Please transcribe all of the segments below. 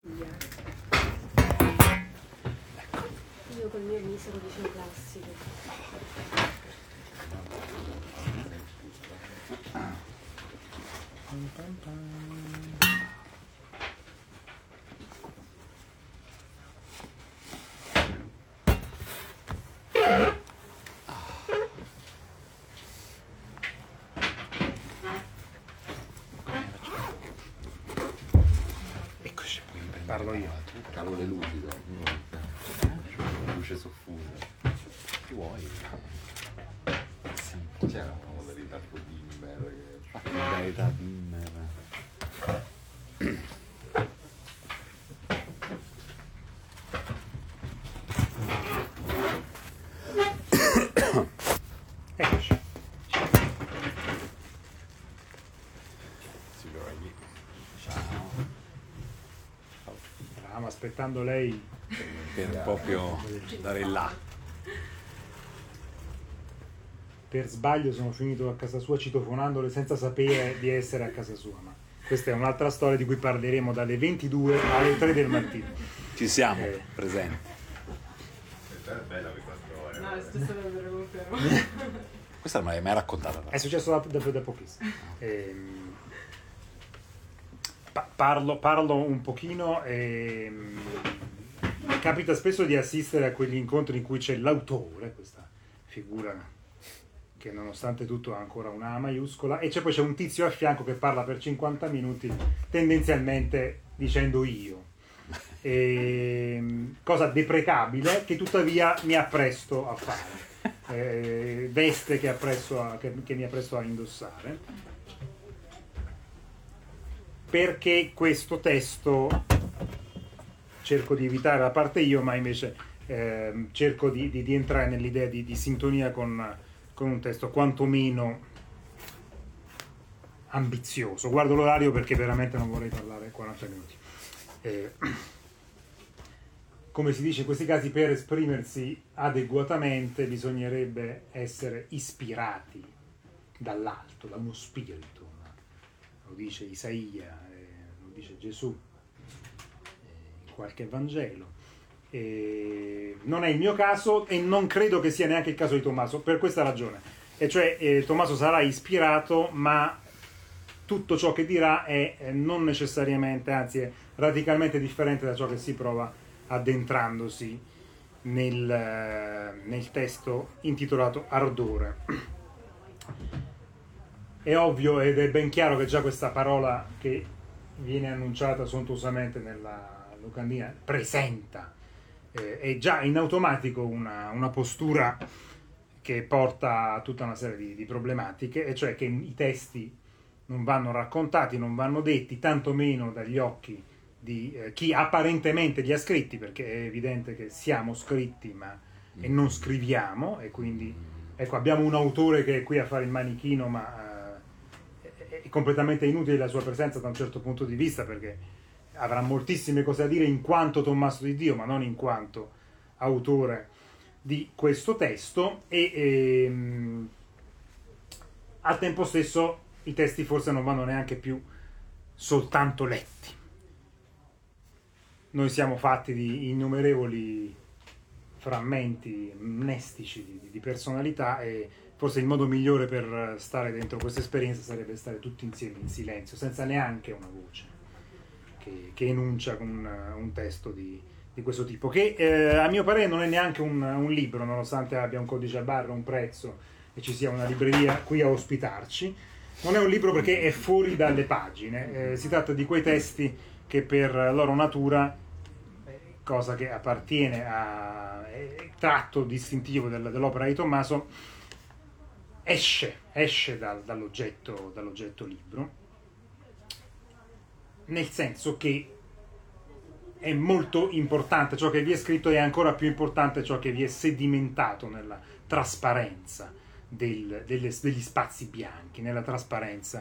Io col mio misero liceo classico. Eccoci, Parlo io. calore lucido, luce soffusa. Che vuoi? Sì, c'è una modalità tipo dimmer che... modalità dimmer. Eccoci. Sicuramente. Ciao. Stavamo aspettando lei. Per proprio dare là. Per sbaglio sono finito a casa sua citofonandole senza sapere di essere a casa sua, ma questa è un'altra storia di cui parleremo dalle 22 alle 3 del mattino. Ci siamo, presenti. È bella questa storia. No, è successo davvero confermo. Questa non l'hai mai raccontata. È successo da pochissimo. Parlo un pochino. Capita spesso di assistere a quegli incontri in cui c'è l'autore, questa figura che nonostante tutto ha ancora una A maiuscola, e poi c'è un tizio a fianco che parla per 50 minuti tendenzialmente dicendo io. Cosa deprecabile che tuttavia mi appresto a fare. Veste che mi appresto a indossare, perché questo testo cerco di evitare la parte io, ma invece cerco di entrare nell'idea di sintonia con un testo quantomeno ambizioso. Guardo l'orario perché veramente non vorrei parlare 40 minuti. Come si dice in questi casi, per esprimersi adeguatamente bisognerebbe essere ispirati dall'alto, da uno spirito. Lo dice Isaia, lo dice Gesù in qualche Vangelo. Non è il mio caso e non credo che sia neanche il caso di Tommaso, per questa ragione. E cioè Tommaso sarà ispirato, ma tutto ciò che dirà è non necessariamente, anzi è radicalmente differente da ciò che si prova addentrandosi nel testo intitolato Ardore. È ovvio ed è ben chiaro che già questa parola che viene annunciata sontuosamente nella locandina presenta è già in automatico una postura che porta a tutta una serie di problematiche, e cioè che i testi non vanno raccontati, non vanno detti, tantomeno dagli occhi di chi apparentemente li ha scritti, perché è evidente che siamo scritti e non scriviamo, e quindi ecco, abbiamo un autore che è qui a fare il manichino, ma è completamente inutile la sua presenza da un certo punto di vista, perché avrà moltissime cose da dire in quanto Tommaso di Dio, ma non in quanto autore di questo testo, e al tempo stesso i testi forse non vanno neanche più soltanto letti. Noi siamo fatti di innumerevoli frammenti mnestici di personalità, e forse il modo migliore per stare dentro questa esperienza sarebbe stare tutti insieme in silenzio, senza neanche una voce che enuncia un testo di questo tipo, che a mio parere non è neanche un libro, nonostante abbia un codice a barre, un prezzo e ci sia una libreria qui a ospitarci. Non è un libro perché è fuori dalle pagine, si tratta di quei testi che per loro natura, cosa che appartiene a tratto distintivo dell'opera di Tommaso, esce dall'oggetto libro, nel senso che è molto importante ciò che vi è scritto, e è ancora più importante ciò che vi è sedimentato nella trasparenza degli spazi bianchi, nella trasparenza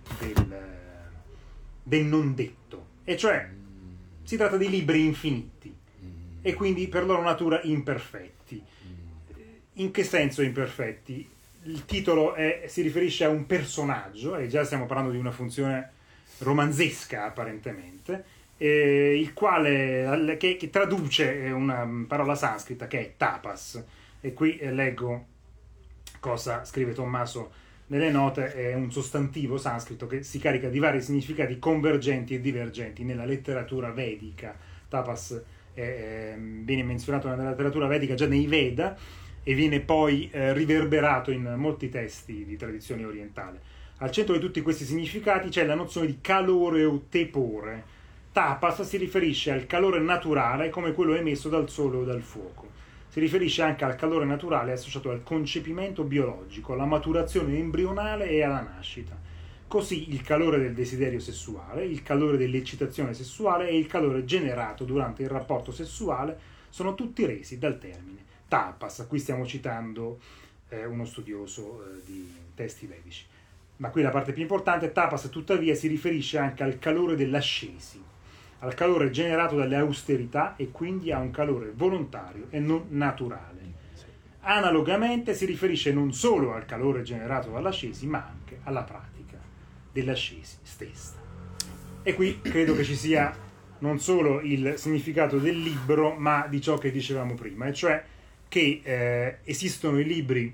del non detto. E cioè si tratta di libri infiniti e quindi per loro natura imperfetti. In che senso imperfetti? Il titolo si riferisce a un personaggio, e già stiamo parlando di una funzione romanzesca apparentemente, il quale che traduce una parola sanscrita che è tapas. E qui leggo cosa scrive Tommaso nelle note. È un sostantivo sanscrito che si carica di vari significati convergenti e divergenti nella letteratura vedica. Tapas viene menzionato nella letteratura vedica già nei Veda e viene poi riverberato in molti testi di tradizione orientale. Al centro di tutti questi significati c'è la nozione di calore o tepore. Tapas si riferisce al calore naturale come quello emesso dal sole o dal fuoco. Si riferisce anche al calore naturale associato al concepimento biologico, alla maturazione embrionale e alla nascita. Così il calore del desiderio sessuale, il calore dell'eccitazione sessuale e il calore generato durante il rapporto sessuale sono tutti resi dal termine tapas. Qui stiamo citando uno studioso di testi vedici. Ma qui la parte più importante: tapas tuttavia si riferisce anche al calore dell'ascesi, al calore generato dalle austerità e quindi a un calore volontario e non naturale. Analogamente si riferisce non solo al calore generato dall'ascesi, ma anche alla pratica dell'ascesi stessa. E qui credo che ci sia non solo il significato del libro, ma di ciò che dicevamo prima, e cioè che esistono i libri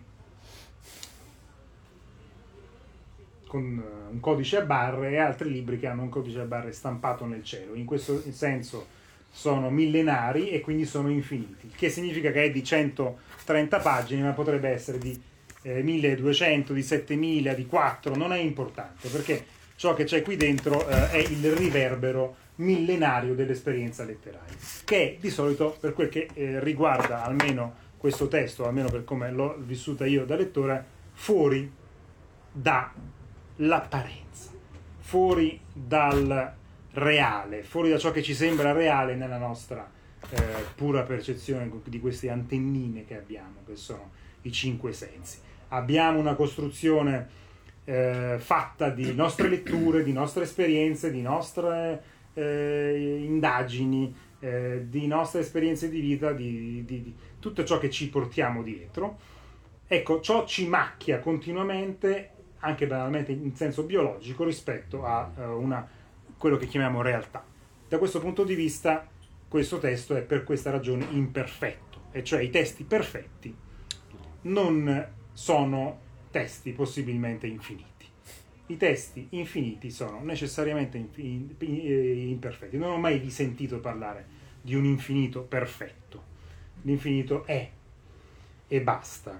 con un codice a barre e altri libri che hanno un codice a barre stampato nel cielo. In questo senso sono millenari e quindi sono infiniti, il che significa che è di 130 pagine, ma potrebbe essere di 1200, di 7000, di 4, non è importante, perché ciò che c'è qui dentro è il riverbero millenario dell'esperienza letteraria, che è di solito, per quel che riguarda almeno questo testo, almeno per come l'ho vissuta io da lettore, fuori dall'apparenza, fuori dal reale, fuori da ciò che ci sembra reale nella nostra pura percezione di queste antennine che abbiamo, che sono i 5 sensi. Abbiamo una costruzione fatta di nostre letture, di nostre esperienze, di nostre indagini, di nostre esperienze di vita, di tutto ciò che ci portiamo dietro. Ecco, ciò ci macchia continuamente, anche banalmente in senso biologico, rispetto a quello che chiamiamo realtà. Da questo punto di vista, questo testo è per questa ragione imperfetto, e cioè i testi perfetti non sono testi possibilmente infiniti. I testi infiniti sono necessariamente imperfetti. Non ho mai sentito parlare di un infinito perfetto. L'infinito è e basta.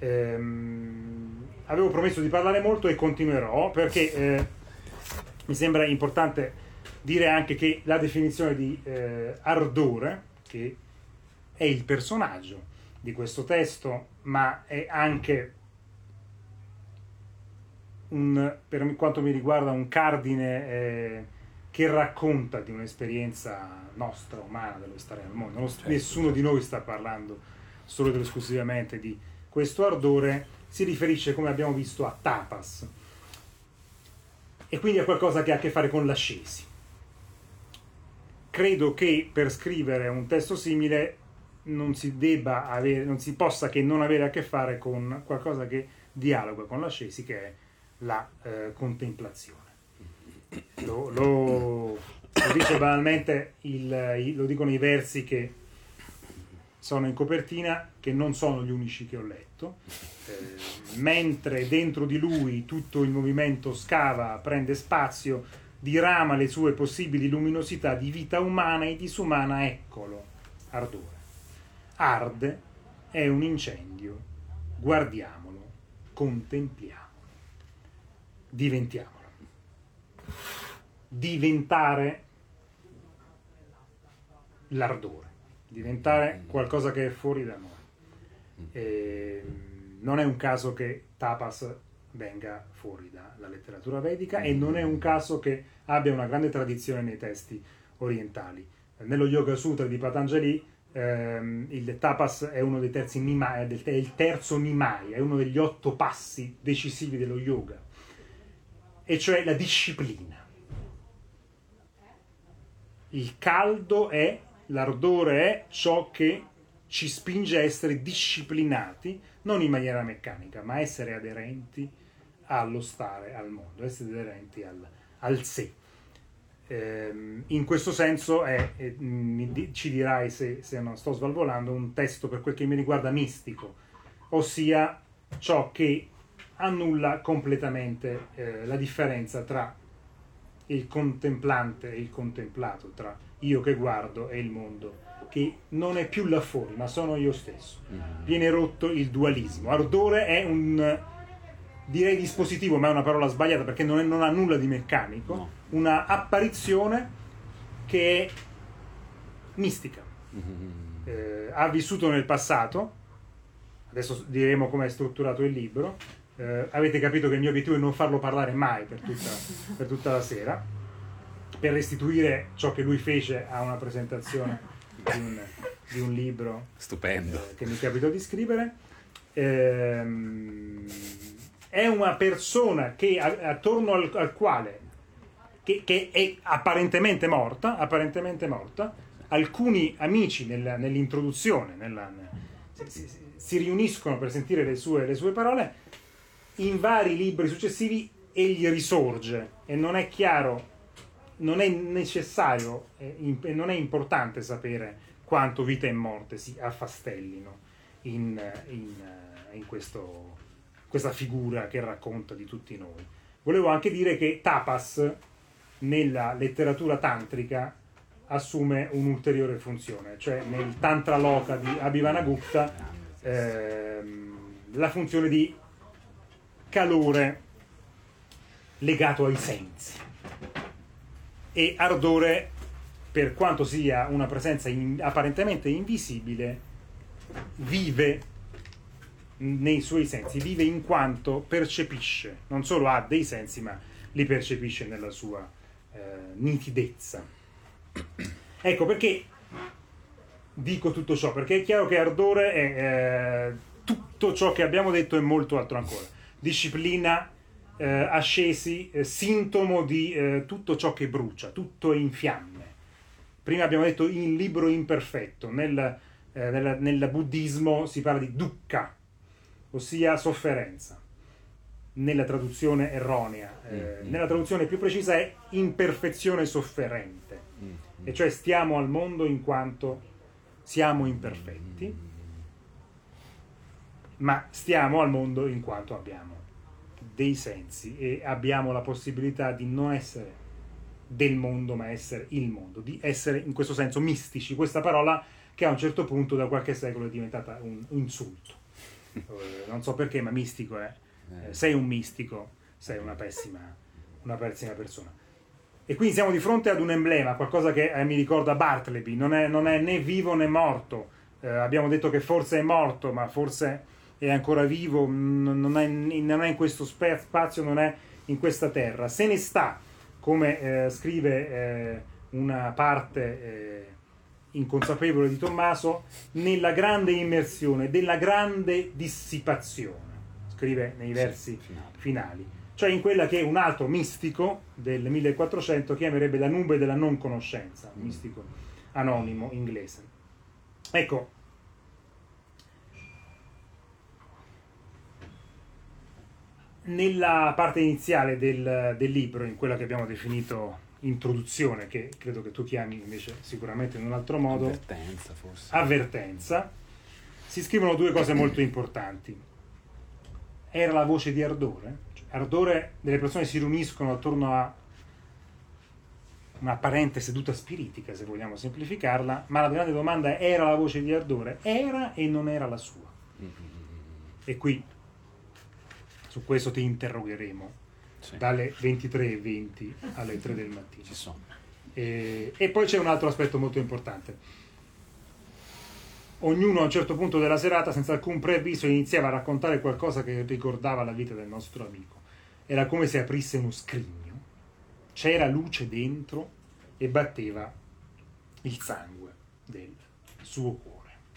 Avevo promesso di parlare molto e continuerò, perché mi sembra importante dire anche che la definizione di ardore, che è il personaggio di questo testo, ma è anche per quanto mi riguarda un cardine che racconta di un'esperienza nostra, umana, dello stare al mondo. Nessuno di noi sta parlando solo ed esclusivamente di questo ardore, si riferisce, come abbiamo visto, a tapas, e quindi a qualcosa che ha a che fare con l'ascesi. Credo che per scrivere un testo simile non si possa che non avere a che fare con qualcosa che dialoga con l'ascesi, che è la contemplazione. Lo dice banalmente, lo dicono i versi che sono in copertina, che non sono gli unici che ho letto. Mentre dentro di lui tutto il movimento scava, prende spazio, dirama le sue possibili luminosità di vita umana e disumana, eccolo, ardore. Arde, è un incendio, guardiamolo, contempliamolo, diventiamolo. Diventare l'ardore, diventare qualcosa che è fuori da noi. Non è un caso che tapas venga fuori dalla letteratura vedica, e non è un caso che abbia una grande tradizione nei testi orientali. Nello Yoga Sutra di Patanjali il tapas è uno dei terzi nimai, è il terzo nimai, è uno degli 8 passi decisivi dello yoga, e cioè la disciplina. Il caldo è, l'ardore è ciò che ci spinge a essere disciplinati, non in maniera meccanica, ma essere aderenti allo stare al mondo, essere aderenti al sé. In questo senso ci dirai se non sto svalvolando, un testo per quel che mi riguarda mistico, ossia ciò che annulla completamente la differenza tra il contemplante e il contemplato, tra io che guardo e il mondo, che non è più là fuori, ma sono io stesso. Viene rotto il dualismo. Ardore è un, direi dispositivo, ma è una parola sbagliata perché non ha nulla di meccanico, No. una apparizione che è mistica. Ha vissuto nel passato, adesso diremo come è strutturato il libro. Avete capito che il mio obiettivo è non farlo parlare mai per tutta la sera, per restituire ciò che lui fece a una presentazione di un libro Stupendo. che mi capitò di scrivere. È una persona che attorno al quale che è apparentemente morta. Alcuni amici nell'introduzione si riuniscono per sentire le sue parole. In vari libri successivi egli risorge e non è chiaro, non è necessario e non è importante sapere quanto vita e morte si affastellino in questa figura che racconta di tutti noi. Volevo anche dire che tapas nella letteratura tantrica assume un'ulteriore funzione, cioè nel Tantra Loka di Abhimanagupta la funzione di calore legato ai sensi, e ardore, per quanto sia una presenza apparentemente invisibile, vive nei suoi sensi, vive in quanto percepisce, non solo ha dei sensi ma li percepisce nella sua nitidezza. Ecco perché dico tutto ciò, perché è chiaro che ardore è tutto ciò che abbiamo detto e molto altro ancora. Disciplina, ascesi, sintomo di tutto ciò che brucia, tutto è in fiamme. Prima abbiamo detto il libro imperfetto. Nel buddismo si parla di dukkha, ossia sofferenza, nella traduzione erronea. Nella traduzione più precisa è imperfezione sofferente, e cioè stiamo al mondo in quanto siamo imperfetti, ma stiamo al mondo in quanto abbiamo dei sensi e abbiamo la possibilità di non essere del mondo ma essere il mondo, di essere in questo senso mistici. Questa parola che a un certo punto da qualche secolo è diventata un insulto, non so perché, ma mistico è sei un mistico, sei una pessima persona. E quindi siamo di fronte ad un emblema, qualcosa che mi ricorda Bartleby, non è né vivo né morto. Abbiamo detto che forse è morto, ma forse è ancora vivo, non è in questo spazio, non è in questa terra. Se ne sta, come scrive una parte inconsapevole di Tommaso, nella grande immersione, della grande dissipazione, scrive nei versi finali, cioè in quella che un altro mistico del 1400 chiamerebbe la nube della non conoscenza, un mistico anonimo inglese. Ecco, nella parte iniziale del libro, in quella che abbiamo definito introduzione, che credo che tu chiami invece sicuramente in un altro modo avvertenza, si scrivono due cose molto importanti. Era la voce di Ardore? Cioè, Ardore, delle persone si riuniscono attorno a un'apparente seduta spiritica, se vogliamo semplificarla, ma la grande domanda è: era la voce di Ardore? Era e non era la sua. E qui su questo ti interrogheremo dalle 23:20 alle 3 del mattino. E poi c'è un altro aspetto molto importante. Ognuno a un certo punto della serata, senza alcun preavviso, iniziava a raccontare qualcosa che ricordava la vita del nostro amico. Era come se aprisse uno scrigno, c'era luce dentro e batteva il sangue del suo cuore.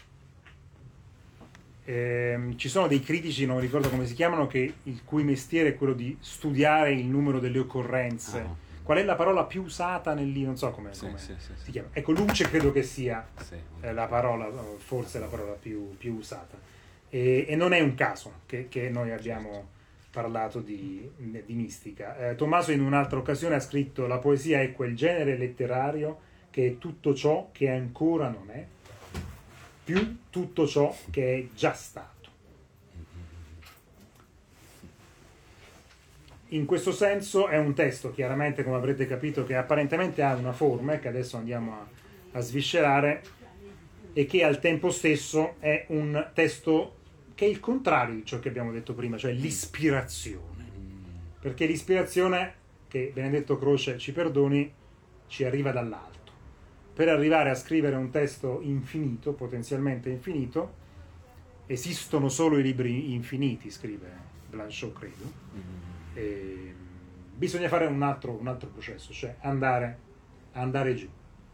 Ci sono dei critici, non ricordo come si chiamano, il cui mestiere è quello di studiare il numero delle occorrenze. Qual è la parola più usata nel libro? Non so come si chiama. Ecco, luce credo che sia la parola, forse la parola più usata. E non è un caso che noi abbiamo parlato di mistica. Tommaso in un'altra occasione ha scritto: la poesia è quel genere letterario che è tutto ciò che ancora non è, più tutto ciò che è già stato. In questo senso è un testo, chiaramente, come avrete capito, che apparentemente ha una forma e che adesso andiamo a sviscerare, e che al tempo stesso è un testo che è il contrario di ciò che abbiamo detto prima, cioè l'ispirazione. Perché l'ispirazione, che Benedetto Croce ci perdoni, ci arriva dall'alto. Per arrivare a scrivere un testo infinito, potenzialmente infinito, esistono solo i libri infiniti, scrive Blanchot, credo. E bisogna fare un altro processo, cioè andare giù,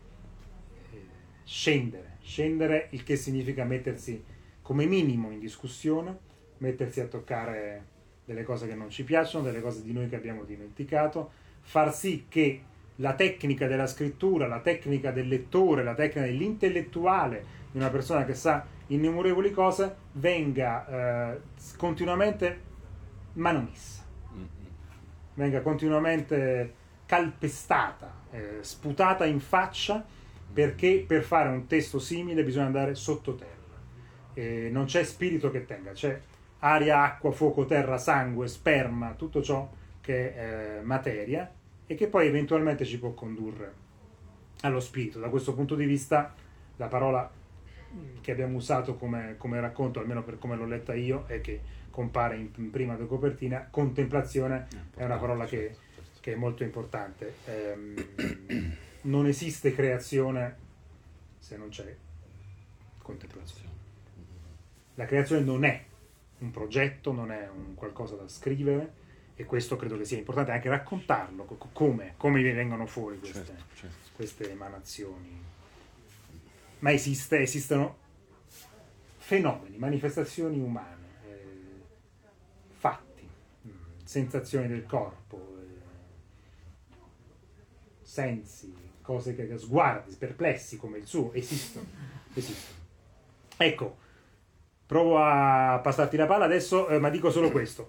scendere, il che significa mettersi come minimo in discussione, mettersi a toccare delle cose che non ci piacciono, delle cose di noi che abbiamo dimenticato, far sì che la tecnica della scrittura, la tecnica del lettore, la tecnica dell'intellettuale, di una persona che sa innumerevoli cose, venga continuamente manomessa, venga continuamente calpestata, sputata in faccia, perché per fare un testo simile bisogna andare sottoterra. Non c'è spirito che tenga, c'è aria, acqua, fuoco, terra, sangue, sperma, tutto ciò che è materia e che poi eventualmente ci può condurre allo spirito. Da questo punto di vista la parola che abbiamo usato come racconto, almeno per come l'ho letta io, e che compare in prima di copertina, contemplazione, è una parola che è molto importante. Non esiste creazione se non c'è contemplazione. La creazione non è un progetto, non è un qualcosa da scrivere, e questo credo che sia importante anche raccontarlo, come vengono fuori queste emanazioni. Ma esistono fenomeni, manifestazioni umane, fatti, sensazioni del corpo, sensi, cose che sguardi perplessi come il suo, esistono. Ecco, provo a passarti la palla adesso, ma dico solo questo: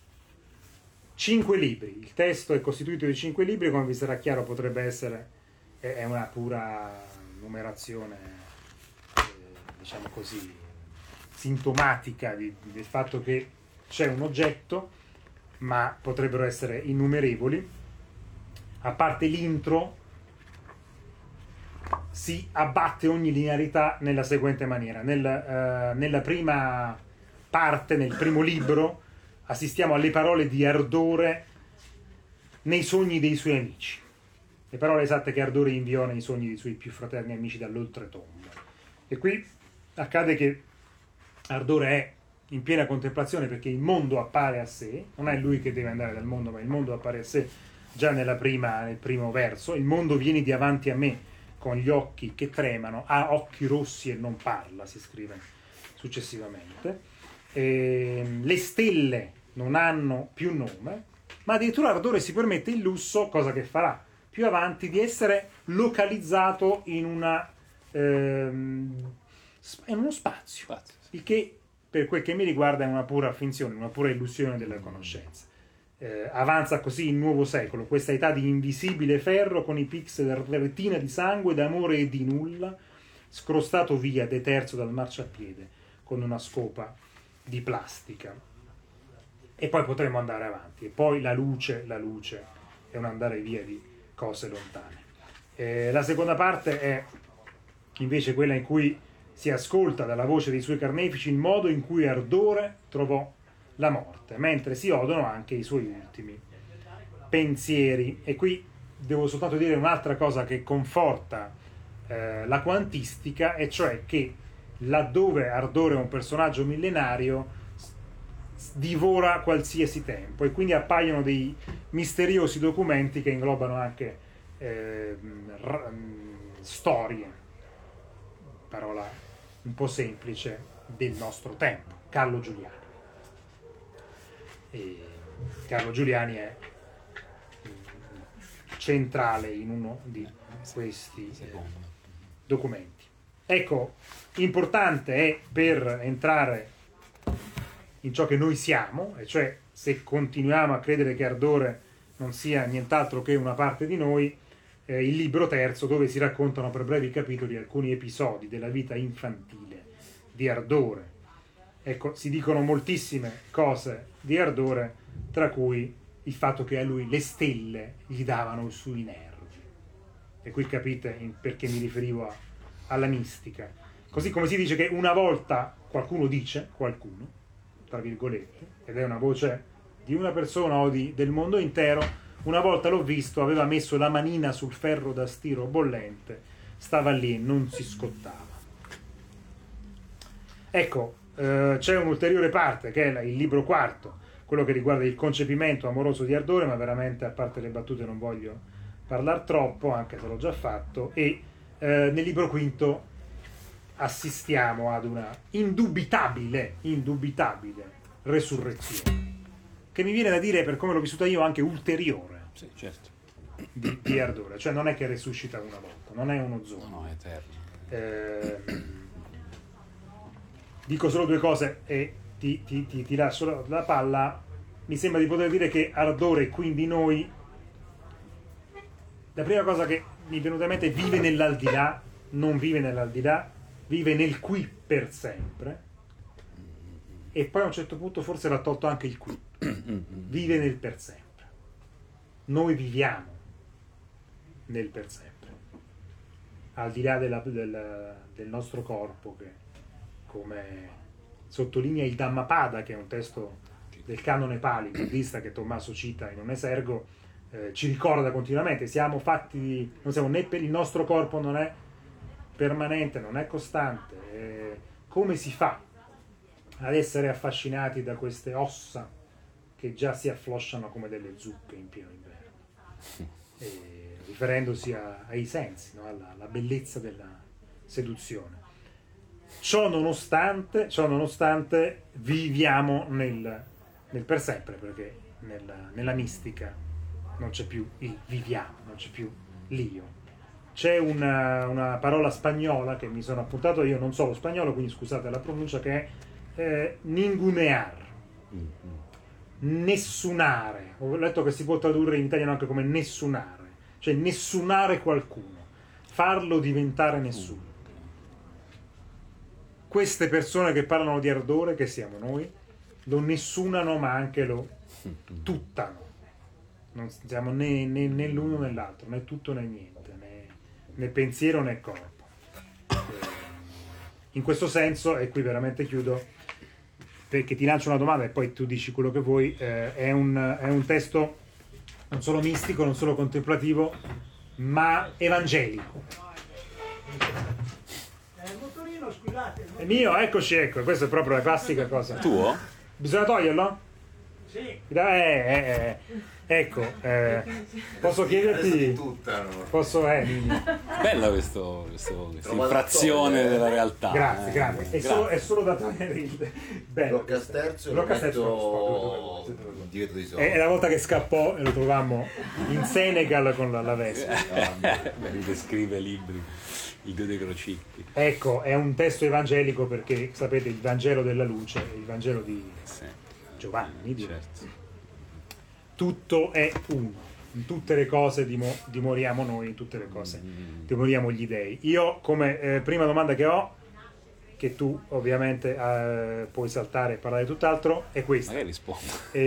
5 libri, il testo è costituito di 5 libri, come vi sarà chiaro potrebbe essere, è una pura numerazione, diciamo così, sintomatica del fatto che c'è un oggetto, ma potrebbero essere innumerevoli. A parte l'intro, si abbatte ogni linearità nella seguente maniera. Nella prima parte, nel primo libro, assistiamo alle parole di Ardore nei sogni dei suoi amici, le parole esatte che Ardore inviò nei sogni dei suoi più fraterni amici dall'oltretomba. E qui accade che Ardore è in piena contemplazione, perché il mondo appare a sé, non è lui che deve andare dal mondo, ma il mondo appare a sé già nel primo verso. Il mondo viene di avanti a me con gli occhi che tremano, ha occhi rossi e non parla, si scrive successivamente. Le stelle non hanno più nome, ma addirittura Ardore si permette il lusso, cosa che farà più avanti, di essere localizzato in uno spazio, il che per quel che mi riguarda è una pura finzione, una pura illusione della conoscenza. Avanza così il nuovo secolo, questa età di invisibile ferro con i pixel retina di sangue, d'amore e di nulla, scrostato via, deterso dal marciapiede con una scopa di plastica. E poi potremo andare avanti, e poi la luce è un andare via di cose lontane. La seconda parte è invece quella in cui si ascolta dalla voce dei suoi carnefici il modo in cui Ardore trovò la morte, mentre si odono anche i suoi ultimi pensieri. E qui devo soltanto dire un'altra cosa che conforta la quantistica, e cioè che laddove Ardore è un personaggio millenario, divora qualsiasi tempo, e quindi appaiono dei misteriosi documenti che inglobano anche storie, parola un po' semplice, del nostro tempo. Carlo Giuliani. E Carlo Giuliani è centrale in uno di questi documenti. Ecco, importante è, per entrare in ciò che noi siamo, e cioè se continuiamo a credere che Ardore non sia nient'altro che una parte di noi, il libro terzo, dove si raccontano per brevi capitoli alcuni episodi della vita infantile di Ardore. Ecco, si dicono moltissime cose di Ardore, tra cui il fatto che a lui le stelle gli davano sui nervi. E qui capite perché mi riferivo alla mistica. Così come si dice che una volta qualcuno, tra virgolette, ed è una voce di una persona o del mondo intero, una volta l'ho visto, aveva messo la manina sul ferro da stiro bollente, stava lì e non si scottava. Ecco, c'è un'ulteriore parte che è il libro quarto, quello che riguarda il concepimento amoroso di Ardore, ma veramente, a parte le battute, non voglio parlare troppo, anche se l'ho già fatto. E nel libro quinto assistiamo ad una indubitabile resurrezione, che mi viene da dire, per come l'ho vissuta io, anche ulteriore. Sì, certo. Di Ardore, cioè non è che resuscita una volta, non è uno zombie. No, è eterno. Dico solo due cose e ti lascio la palla. Mi sembra di poter dire che Ardore, quindi noi, la prima cosa che mi è venuta in mente, vive nell'aldilà, non vive nell'aldilà, vive nel qui per sempre, e poi a un certo punto forse l'ha tolto anche il qui, vive nel per sempre. Noi viviamo nel per sempre, al di là del nostro corpo, che, come sottolinea il Dhammapada, che è un testo del canone Pali buddista che Tommaso cita in un esergo, ci ricorda continuamente: siamo fatti non siamo né per il nostro corpo, non è permanente, non è costante. Come si fa ad essere affascinati da queste ossa che già si afflosciano come delle zucche in pieno inverno? Riferendosi ai sensi, no? alla bellezza della seduzione. Ciò nonostante viviamo nel per sempre, perché nella mistica non c'è più il viviamo, non c'è più l'io. C'è una parola spagnola che mi sono appuntato, io non so lo spagnolo, quindi scusate la pronuncia, che è ningunear, nessunare. Ho letto che si può tradurre in italiano anche come nessunare, cioè nessunare qualcuno, farlo diventare nessuno. Queste persone che parlano di Ardore, che siamo noi, lo nessunano, ma anche lo tuttano. Non siamo né l'uno né l'altro, né tutto né niente, né pensiero né corpo. In questo senso, e qui veramente chiudo, perché ti lancio una domanda e poi tu dici quello che vuoi, è un testo non solo mistico, non solo contemplativo, ma evangelico. Scusate, È mio, eccoci, ecco, questa è proprio la classica cosa. Tuo? Bisogna toglierlo? sì, Ecco, posso chiederti? Tuttano. Posso, Bella questa infrazione della realtà. grazie, grazie. Grazie. È solo da togliere il bello. Loccasterzo lo Loccasterzo metto dove? dietro di sopra. È la volta che scappò e lo trovammo in Senegal con la Vespa. Beh, descrive libri, il Dio dei Crocicchi. Ecco, è un testo evangelico perché, sapete, il Vangelo della luce, il Vangelo di Sì, Giovanni, certo. tutto è uno. In tutte le cose dimoriamo noi, in tutte le cose dimoriamo gli dei. Io, come prima domanda che ho, che tu ovviamente puoi saltare e parlare di tutt'altro, è questa. Magari rispondo.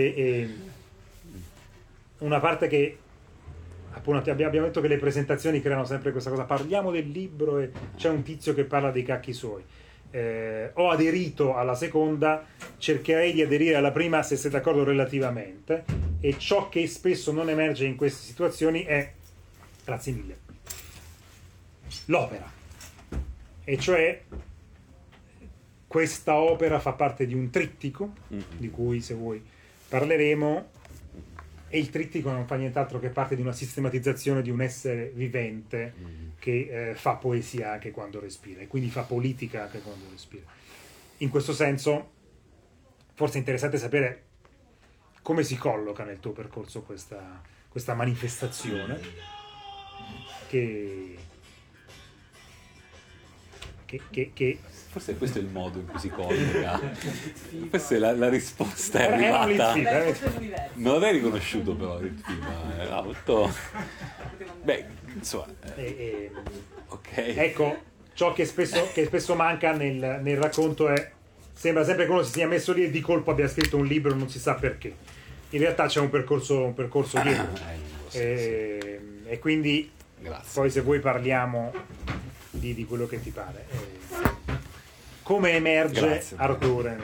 Una parte che, appunto, abbiamo detto che le presentazioni creano sempre questa cosa: parliamo del libro e c'è un tizio che parla dei cacchi suoi. Ho aderito alla seconda, cercherei di aderire alla prima, se siete d'accordo, relativamente, e ciò che spesso non emerge in queste situazioni è, grazie mille, l'opera, e cioè questa opera fa parte di un trittico di cui, se vuoi, parleremo, e il trittico non fa nient'altro che parte di una sistematizzazione di un essere vivente che fa poesia anche quando respira, e quindi fa politica anche quando respira. In questo senso, forse è interessante sapere come si colloca nel tuo percorso questa manifestazione che che Forse questo è il modo in cui si collega. Questa è la risposta è era un arrivata. Litfiba, Non l'avrei riconosciuto però il film, era molto... Beh, insomma, ok. Ecco, ciò che spesso manca nel racconto sembra sempre che uno si sia messo lì e di colpo abbia scritto un libro, non si sa perché. In realtà c'è un percorso dietro. E quindi Grazie. poi se vuoi parliamo di quello che ti pare. Come emerge Grazie. Ardore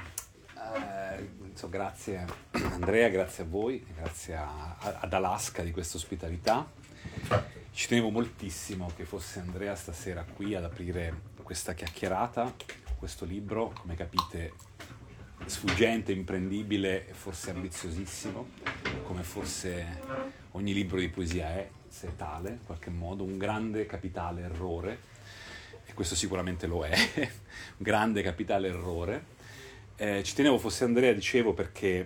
Grazie Andrea, grazie a voi, grazie ad Alaska di questa ospitalità. Ci tenevo moltissimo che fosse Andrea stasera qui ad aprire questa chiacchierata, questo libro, come capite, sfuggente, imprendibile e forse ambiziosissimo, come forse ogni libro di poesia è, se è tale, in qualche modo, un grande capitale errore, e questo sicuramente lo è, un grande capitale errore. Ci tenevo fosse Andrea, dicevo, perché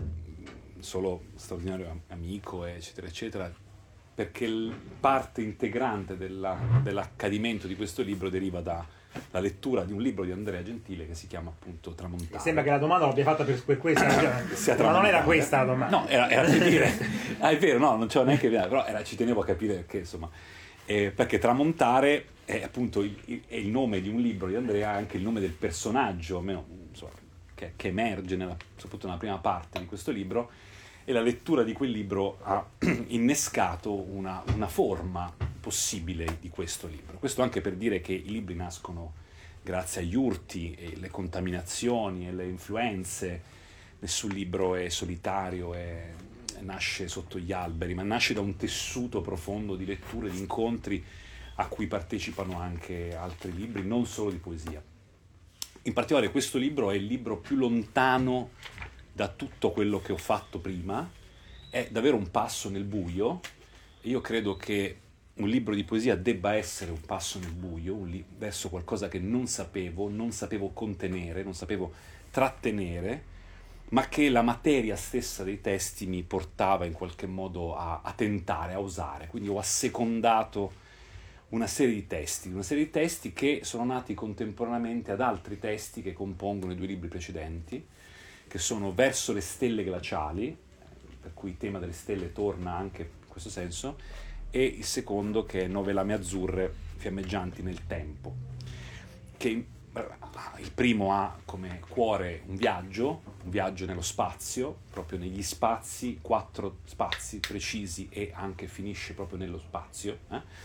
solo straordinario amico, eccetera, eccetera, perché parte integrante dell'accadimento di questo libro deriva dalla lettura di un libro di Andrea Gentile che si chiama appunto Tramontare. Sembra che la domanda l'abbia fatta per questa, ma non era questa la domanda. No, era per dire, è vero, no, non c'ho neanche però ci tenevo a capire perché, insomma, perché Tramontare è appunto è il nome di un libro di Andrea, anche il nome del personaggio, almeno insomma, che emerge soprattutto nella prima parte di questo libro, e la lettura di quel libro ha innescato una forma possibile di questo libro. Questo anche per dire che i libri nascono grazie agli urti e le contaminazioni e le influenze. Nessun libro è solitario e nasce sotto gli alberi, ma nasce da un tessuto profondo di letture, di incontri a cui partecipano anche altri libri, non solo di poesia. In particolare questo libro è il libro più lontano da tutto quello che ho fatto prima, è davvero un passo nel buio. Io credo che un libro di poesia debba essere un passo nel buio, verso qualcosa che non sapevo contenere, non sapevo trattenere, ma che la materia stessa dei testi mi portava in qualche modo a tentare, a osare. Quindi ho assecondato una serie di testi che sono nati contemporaneamente ad altri testi che compongono i due libri precedenti, che sono Verso le stelle glaciali, per cui il tema delle stelle torna anche in questo senso, e il secondo che è Nove lame azzurre fiammeggianti nel tempo, che il primo ha come cuore un viaggio nello spazio, proprio negli spazi, 4 spazi precisi, e anche finisce proprio nello spazio.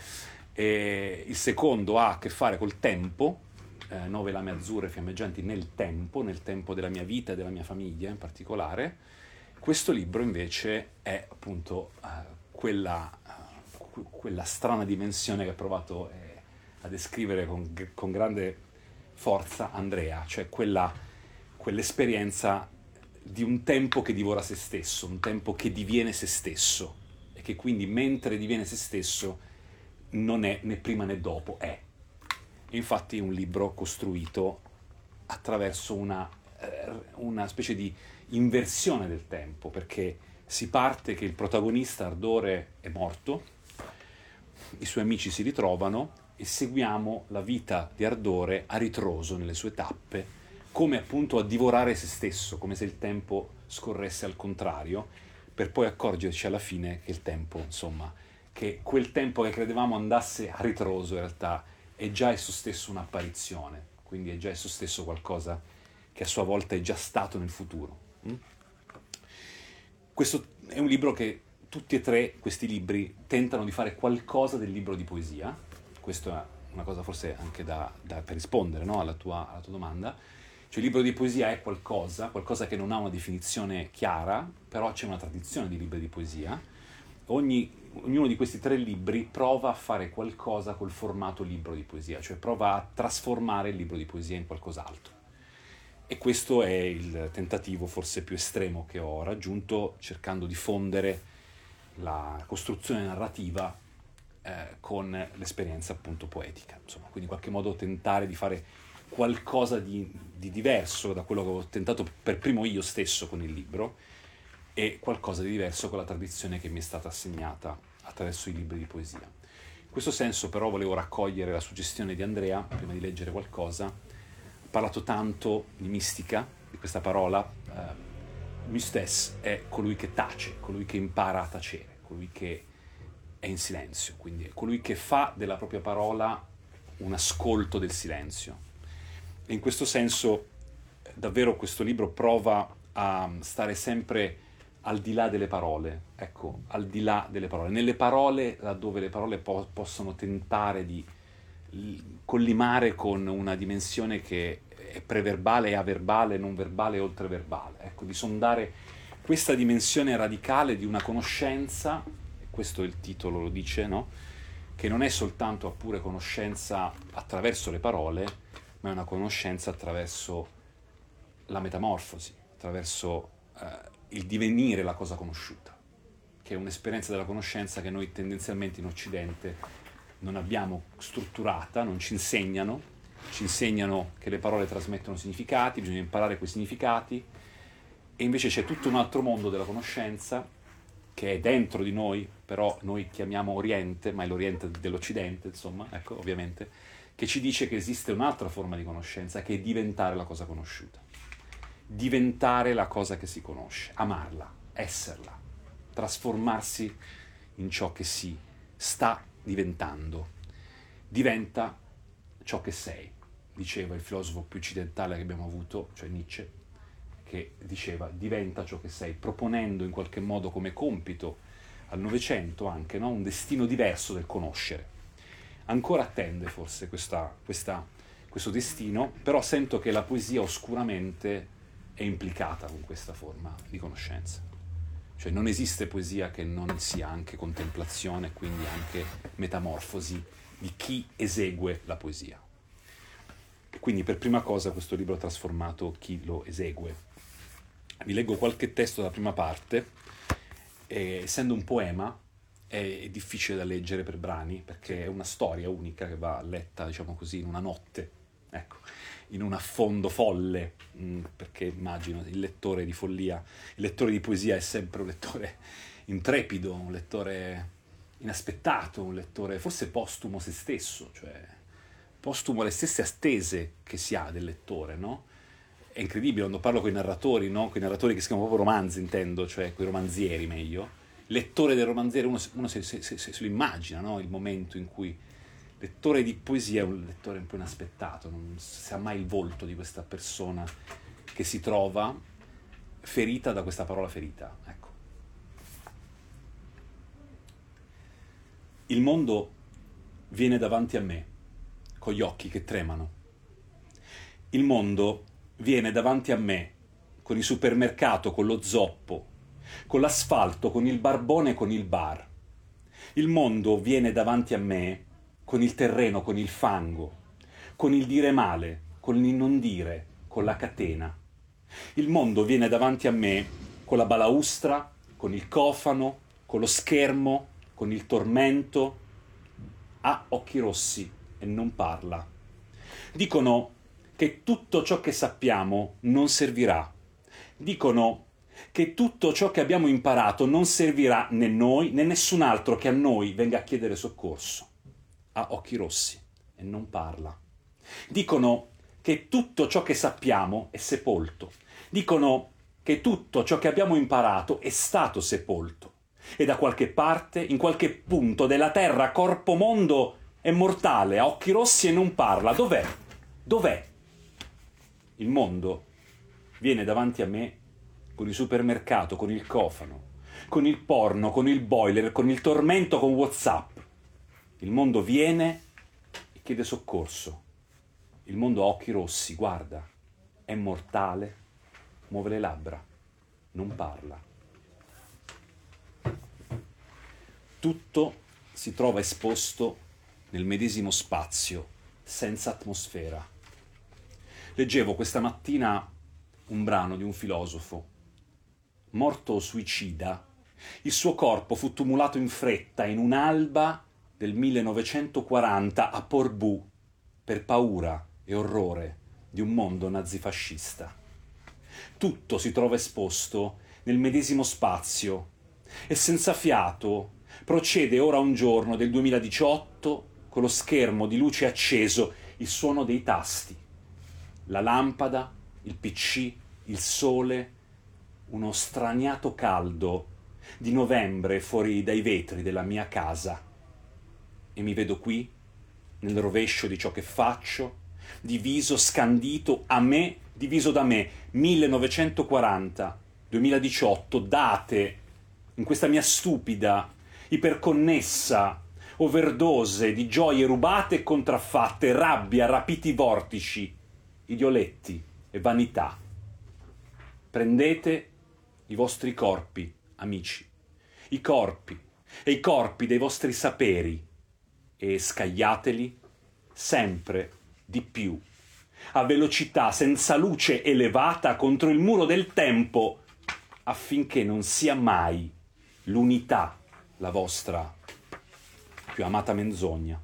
E il secondo ha a che fare col tempo, Nove lame azzurre fiammeggianti nel tempo della mia vita e della mia famiglia in particolare. Questo libro invece è appunto quella strana dimensione che ha provato a descrivere con grande forza Andrea, cioè quell'esperienza di un tempo che divora se stesso, un tempo che diviene se stesso, e che quindi mentre diviene se stesso non è né prima né dopo, è. E infatti è un libro costruito attraverso una specie di inversione del tempo, perché si parte che il protagonista Ardore è morto, i suoi amici si ritrovano e seguiamo la vita di Ardore a ritroso nelle sue tappe, come appunto a divorare se stesso, come se il tempo scorresse al contrario, per poi accorgerci alla fine che il tempo, insomma, che quel tempo che credevamo andasse a ritroso in realtà è già esso stesso un'apparizione, quindi è già esso stesso qualcosa che a sua volta è già stato nel futuro. Questo è un libro che tutti e tre questi libri tentano di fare qualcosa del libro di poesia. Questa è una cosa forse anche per rispondere, no, alla tua domanda. Cioè il libro di poesia è qualcosa che non ha una definizione chiara, però c'è una tradizione di libri di poesia. Ognuno di questi 3 libri prova a fare qualcosa col formato libro di poesia, cioè prova a trasformare il libro di poesia in qualcos'altro. E questo è il tentativo forse più estremo che ho raggiunto, cercando di fondere la costruzione narrativa con l'esperienza appunto poetica. Insomma, quindi in qualche modo tentare di fare qualcosa di diverso da quello che ho tentato per primo io stesso con il libro, e qualcosa di diverso con la tradizione che mi è stata assegnata attraverso i libri di poesia. questo senso però volevo raccogliere la suggestione di Andrea, prima di leggere qualcosa. Ha parlato tanto di mistica, di questa parola. Mystes è colui che tace, colui che impara a tacere, colui che è in silenzio, quindi è colui che fa della propria parola un ascolto del silenzio. E in questo senso davvero questo libro prova a stare sempre al di là delle parole, ecco, al di là delle parole, nelle parole, laddove le parole possono tentare di collimare con una dimensione che è preverbale e averbale, non verbale e oltreverbale, ecco, di sondare questa dimensione radicale di una conoscenza, questo il titolo lo dice, no? Che non è soltanto pure conoscenza attraverso le parole, ma è una conoscenza attraverso la metamorfosi, attraverso il divenire la cosa conosciuta, che è un'esperienza della conoscenza che noi tendenzialmente in Occidente non abbiamo strutturata, non ci insegnano che le parole trasmettono significati, bisogna imparare quei significati, e invece c'è tutto un altro mondo della conoscenza che è dentro di noi, però noi chiamiamo Oriente, ma è l'Oriente dell'Occidente, insomma, ecco, ovviamente, che ci dice che esiste un'altra forma di conoscenza, che è diventare la cosa conosciuta. Diventare la cosa che si conosce, amarla, esserla, trasformarsi in ciò che si sta diventando. Diventa ciò che sei, diceva il filosofo più occidentale che abbiamo avuto, cioè Nietzsche, che diceva diventa ciò che sei, proponendo in qualche modo come compito al Novecento anche, no? Un destino diverso del conoscere. Ancora attende forse questo destino, però sento che la poesia oscuramente è implicata con questa forma di conoscenza. Cioè non esiste poesia che non sia anche contemplazione, quindi anche metamorfosi di chi esegue la poesia. E quindi per prima cosa questo libro ha trasformato chi lo esegue. Vi leggo qualche testo dalla prima parte. Essendo un poema è difficile da leggere per brani, perché è una storia unica che va letta, diciamo così, in una notte, ecco, in un affondo folle, perché immagino il lettore di follia, il lettore di poesia è sempre un lettore intrepido, un lettore inaspettato, un lettore forse postumo se stesso, cioè postumo alle stesse attese che si ha del lettore, no? È incredibile quando parlo con i narratori, no? Con i narratori che scrivono proprio romanzi, intendo, cioè con i romanzieri meglio. Lettore del romanziere, uno se lo immagina, no? Il momento in cui lettore di poesia è un lettore un po' inaspettato, non sa mai il volto di questa persona che si trova ferita da questa parola ferita. Ecco. Il mondo viene davanti a me, con gli occhi che tremano. Il mondo viene davanti a me, con il supermercato, con lo zoppo, con l'asfalto, con il barbone, con il bar. Il mondo viene davanti a me con il terreno, con il fango, con il dire male, con il non dire, con la catena. Il mondo viene davanti a me con la balaustra, con il cofano, con lo schermo, con il tormento. Ha occhi rossi e non parla. Dicono che tutto ciò che sappiamo non servirà. Dicono che tutto ciò che abbiamo imparato non servirà né noi né nessun altro che a noi venga a chiedere soccorso. Ha occhi rossi e non parla. Dicono che tutto ciò che sappiamo è sepolto. Dicono che tutto ciò che abbiamo imparato è stato sepolto. E da qualche parte, in qualche punto della terra, corpo mondo è mortale, ha occhi rossi e non parla. Dov'è? Dov'è? Il mondo viene davanti a me con il supermercato, con il cofano, con il porno, con il boiler, con il tormento, con WhatsApp. Il mondo viene e chiede soccorso. Il mondo ha occhi rossi, guarda, è mortale, muove le labbra, non parla. Tutto si trova esposto nel medesimo spazio, senza atmosfera. Leggevo questa mattina un brano di un filosofo. Morto suicida, il suo corpo fu tumulato in fretta in un'alba del 1940 a Portbou per paura e orrore di un mondo nazifascista. Tutto si trova esposto nel medesimo spazio e senza fiato, Procede ora un giorno del 2018 con lo schermo di luce acceso, il suono dei tasti, la lampada, il PC, il sole, uno straniato caldo di novembre fuori dai vetri della mia casa. E mi vedo qui, nel rovescio di ciò che faccio, diviso, scandito, a me, diviso da me, 1940, 2018, date, in questa mia stupida, iperconnessa, overdose di gioie rubate e contraffatte, rabbia, rapiti vortici, idioletti e vanità. Prendete i vostri corpi, amici, i corpi e i corpi dei vostri saperi e scagliateli sempre di più, a velocità senza luce elevata contro il muro del tempo, affinché non sia mai l'unità la vostra più amata menzogna.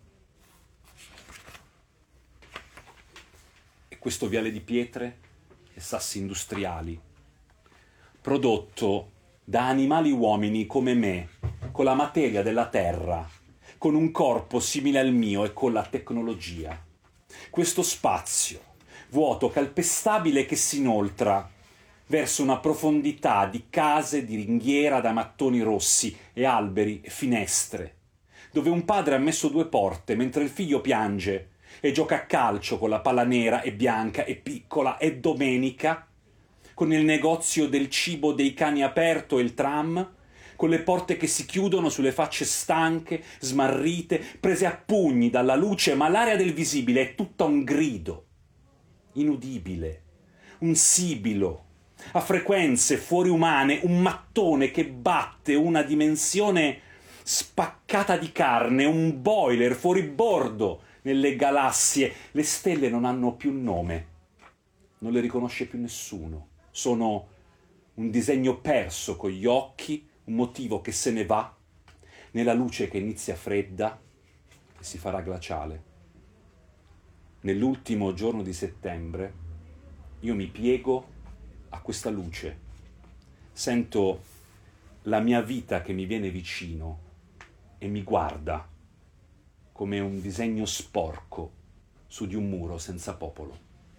E questo viale di pietre e sassi industriali, prodotto da animali uomini come me, con la materia della terra, con un corpo simile al mio e con la tecnologia. Questo spazio, vuoto calpestabile che si inoltra verso una profondità di case di ringhiera da mattoni rossi e alberi e finestre, dove un padre ha messo 2 porte mentre il figlio piange e gioca a calcio con la palla nera e bianca e piccola, e domenica, con il negozio del cibo dei cani aperto e il tram, con le porte che si chiudono sulle facce stanche, smarrite, prese a pugni dalla luce, ma l'area del visibile è tutta un grido, inudibile, un sibilo, a frequenze fuoriumane, un mattone che batte una dimensione spaccata di carne, un boiler fuoribordo nelle galassie. Le stelle non hanno più nome, non le riconosce più nessuno, sono un disegno perso con gli occhi, un motivo che se ne va, nella luce che inizia fredda e si farà glaciale. Nell'ultimo giorno di settembre io mi piego a questa luce, sento la mia vita che mi viene vicino e mi guarda come un disegno sporco su di un muro senza popolo.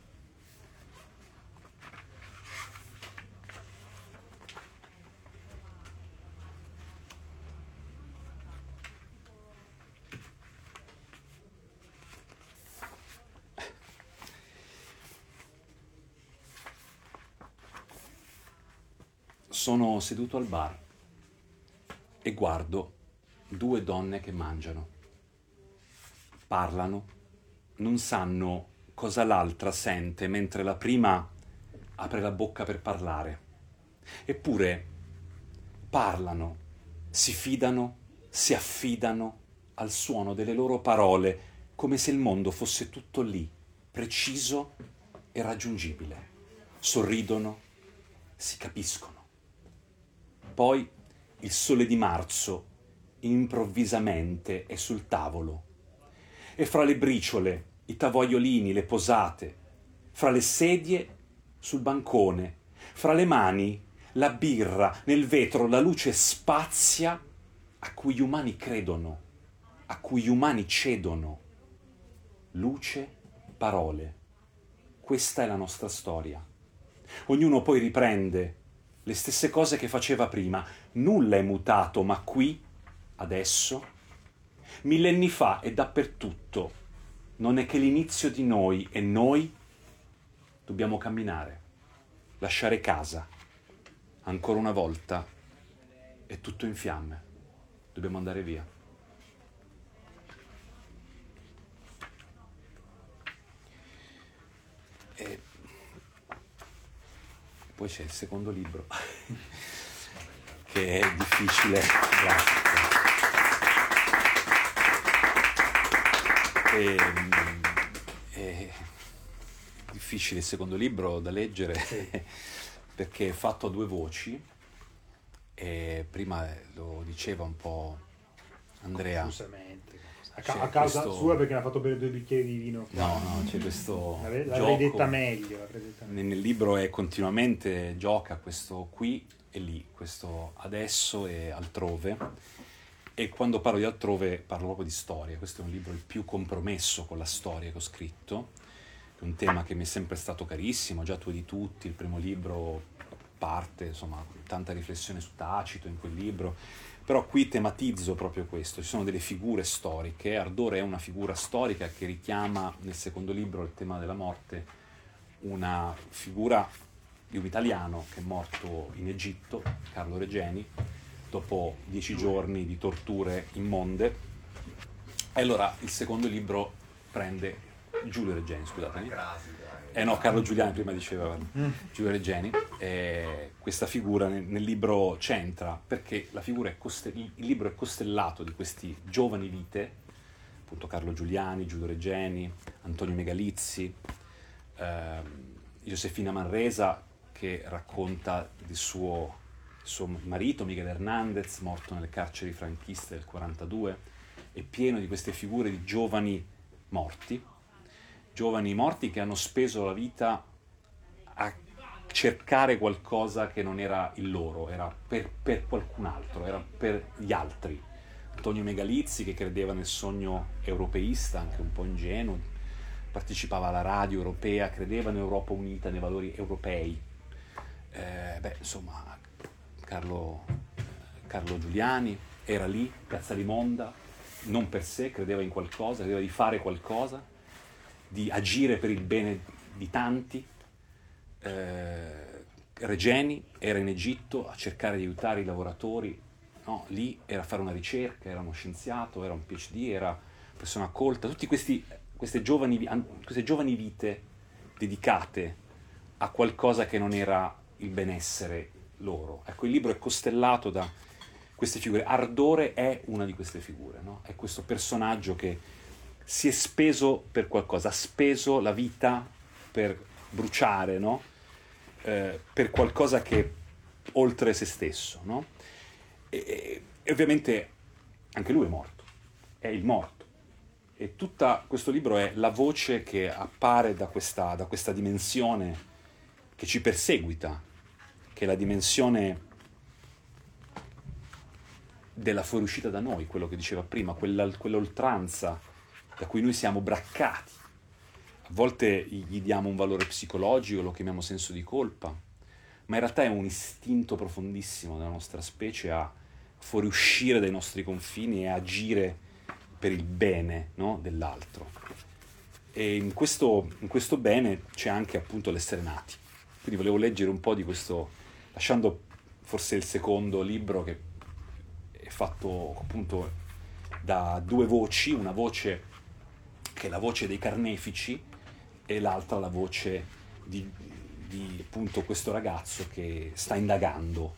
Sono seduto al bar e guardo 2 donne che mangiano. Parlano, non sanno cosa l'altra sente mentre la prima apre la bocca per parlare. Eppure parlano, si fidano, si affidano al suono delle loro parole, come se il mondo fosse tutto lì, preciso e raggiungibile. Sorridono, si capiscono. Poi il sole di marzo improvvisamente è sul tavolo e fra le briciole, i tavoiolini, le posate, fra le sedie sul bancone, fra le mani, la birra, nel vetro la luce spazia a cui gli umani credono, a cui gli umani cedono. Luce, parole. Questa è la nostra storia. Ognuno poi riprende le stesse cose che faceva prima. Nulla è mutato, ma qui, adesso, millenni fa e dappertutto, non è che l'inizio di noi, e noi dobbiamo camminare, lasciare casa. Ancora una volta è tutto in fiamme. Dobbiamo andare via. E poi c'è il secondo libro, che è difficile. È difficile il secondo libro da leggere, sì. Perché è fatto a 2 voci, e prima lo diceva un po' Andrea. Confusamente. A causa sua, perché mi ha fatto bere 2 bicchieri di vino. No, c'è questo l'avrei detta meglio. Nel libro è continuamente, gioca questo qui e lì, questo adesso e altrove, E quando parlo di altrove parlo proprio di storia. Questo è un libro il più compromesso con la storia che ho scritto, è un tema che mi è sempre stato carissimo, già Tu di tutti, il primo libro parte, insomma, tanta riflessione su Tacito in quel libro, però qui tematizzo proprio questo, ci sono delle figure storiche, Ardore è una figura storica che richiama nel secondo libro il tema della morte, una figura di un italiano che è morto in Egitto, Carlo Regeni, dopo 10 giorni di torture immonde, e allora il secondo libro prende Giulio Regeni, scusatemi. No, Carlo Giuliani prima diceva, Giulio Regeni, questa figura nel libro c'entra, perché la figura il libro è costellato di questi giovani vite, appunto Carlo Giuliani, Giulio Regeni, Antonio Megalizzi, Josefina Manresa, che racconta del suo marito Miguel Hernandez, morto nelle carceri franchiste del 42, è pieno di queste figure di giovani morti che hanno speso la vita a cercare qualcosa che non era il loro, era per qualcun altro, era per gli altri. Antonio Megalizzi, che credeva nel sogno europeista, anche un po' ingenuo, partecipava alla radio europea, credeva in Europa unita, nei valori europei. Insomma, Carlo Giuliani era lì, Piazza di Monda, non per sé, credeva in qualcosa, credeva di fare qualcosa, di agire per il bene di tanti. Regeni era in Egitto a cercare di aiutare i lavoratori, no? Lì era a fare una ricerca, era uno scienziato, era un PhD, era una persona colta, tutte queste giovani vite dedicate a qualcosa che non era il benessere loro. Ecco, il libro è costellato da queste figure. Ardore è una di queste figure, no? È questo personaggio che si è speso per qualcosa, ha speso la vita per bruciare, no? Per qualcosa che oltre se stesso, no? E ovviamente anche lui è morto, è il morto. E tutto questo libro è la voce che appare da questa dimensione che ci perseguita, che è la dimensione della fuoriuscita da noi, quello che diceva prima, quell'oltranza da cui noi siamo braccati. A volte gli diamo un valore psicologico, lo chiamiamo senso di colpa, ma in realtà è un istinto profondissimo della nostra specie a fuoriuscire dai nostri confini e agire per il bene, no, dell'altro. E in questo bene c'è anche appunto l'essere nati. Quindi volevo leggere un po' di questo, lasciando forse il secondo libro che è fatto appunto da due voci, una voce che è la voce dei carnefici e l'altra la voce di appunto questo ragazzo che sta indagando.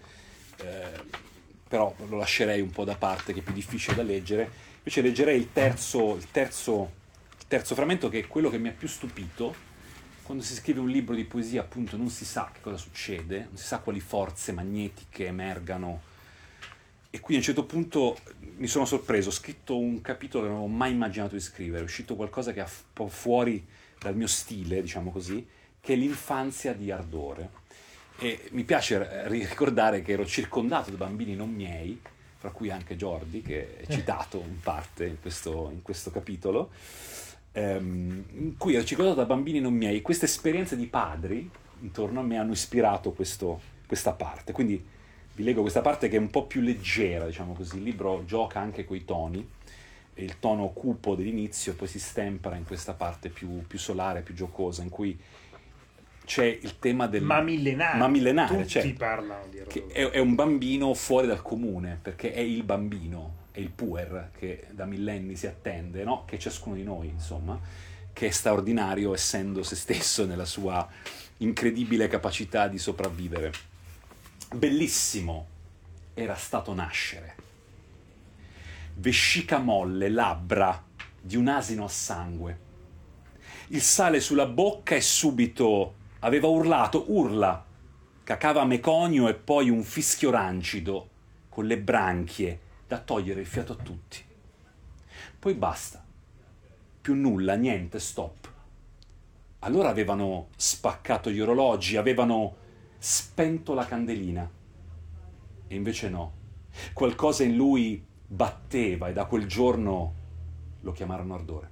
Però lo lascerei un po' da parte, che è più difficile da leggere. Invece leggerei il terzo frammento, che è quello che mi ha più stupito. Quando si scrive un libro di poesia, appunto, non si sa che cosa succede, non si sa quali forze magnetiche emergano. E qui a un certo punto mi sono sorpreso, ho scritto un capitolo che non avevo mai immaginato di scrivere, è uscito qualcosa che è un po' fuori dal mio stile, diciamo così, che è l'infanzia di Ardore. E mi piace ricordare che ero circondato da bambini non miei, fra cui anche Jordi, che è citato in parte in questo capitolo, in cui ero circondato da bambini non miei. Queste esperienze di padri intorno a me hanno ispirato questa parte. Quindi vi leggo questa parte che è un po' più leggera, diciamo così. Il libro gioca anche coi toni, e il tono cupo dell'inizio poi si stempera in questa parte più solare, più giocosa, in cui c'è il tema del... Ma millenare, tutti cioè, parlano di che è un bambino fuori dal comune, perché è il bambino, è il puer che da millenni si attende, no? Che ciascuno di noi, insomma, che è straordinario essendo se stesso nella sua incredibile capacità di sopravvivere. Bellissimo era stato nascere. Vescica molle, labbra di un asino a sangue. Il sale sulla bocca e subito aveva urlato, urla, cacava meconio e poi un fischio rancido con le branchie da togliere il fiato a tutti. Poi basta, più nulla, niente, stop. Allora avevano spaccato gli orologi, avevano spento la candelina. E invece no, qualcosa in lui batteva e da quel giorno lo chiamarono Ardore.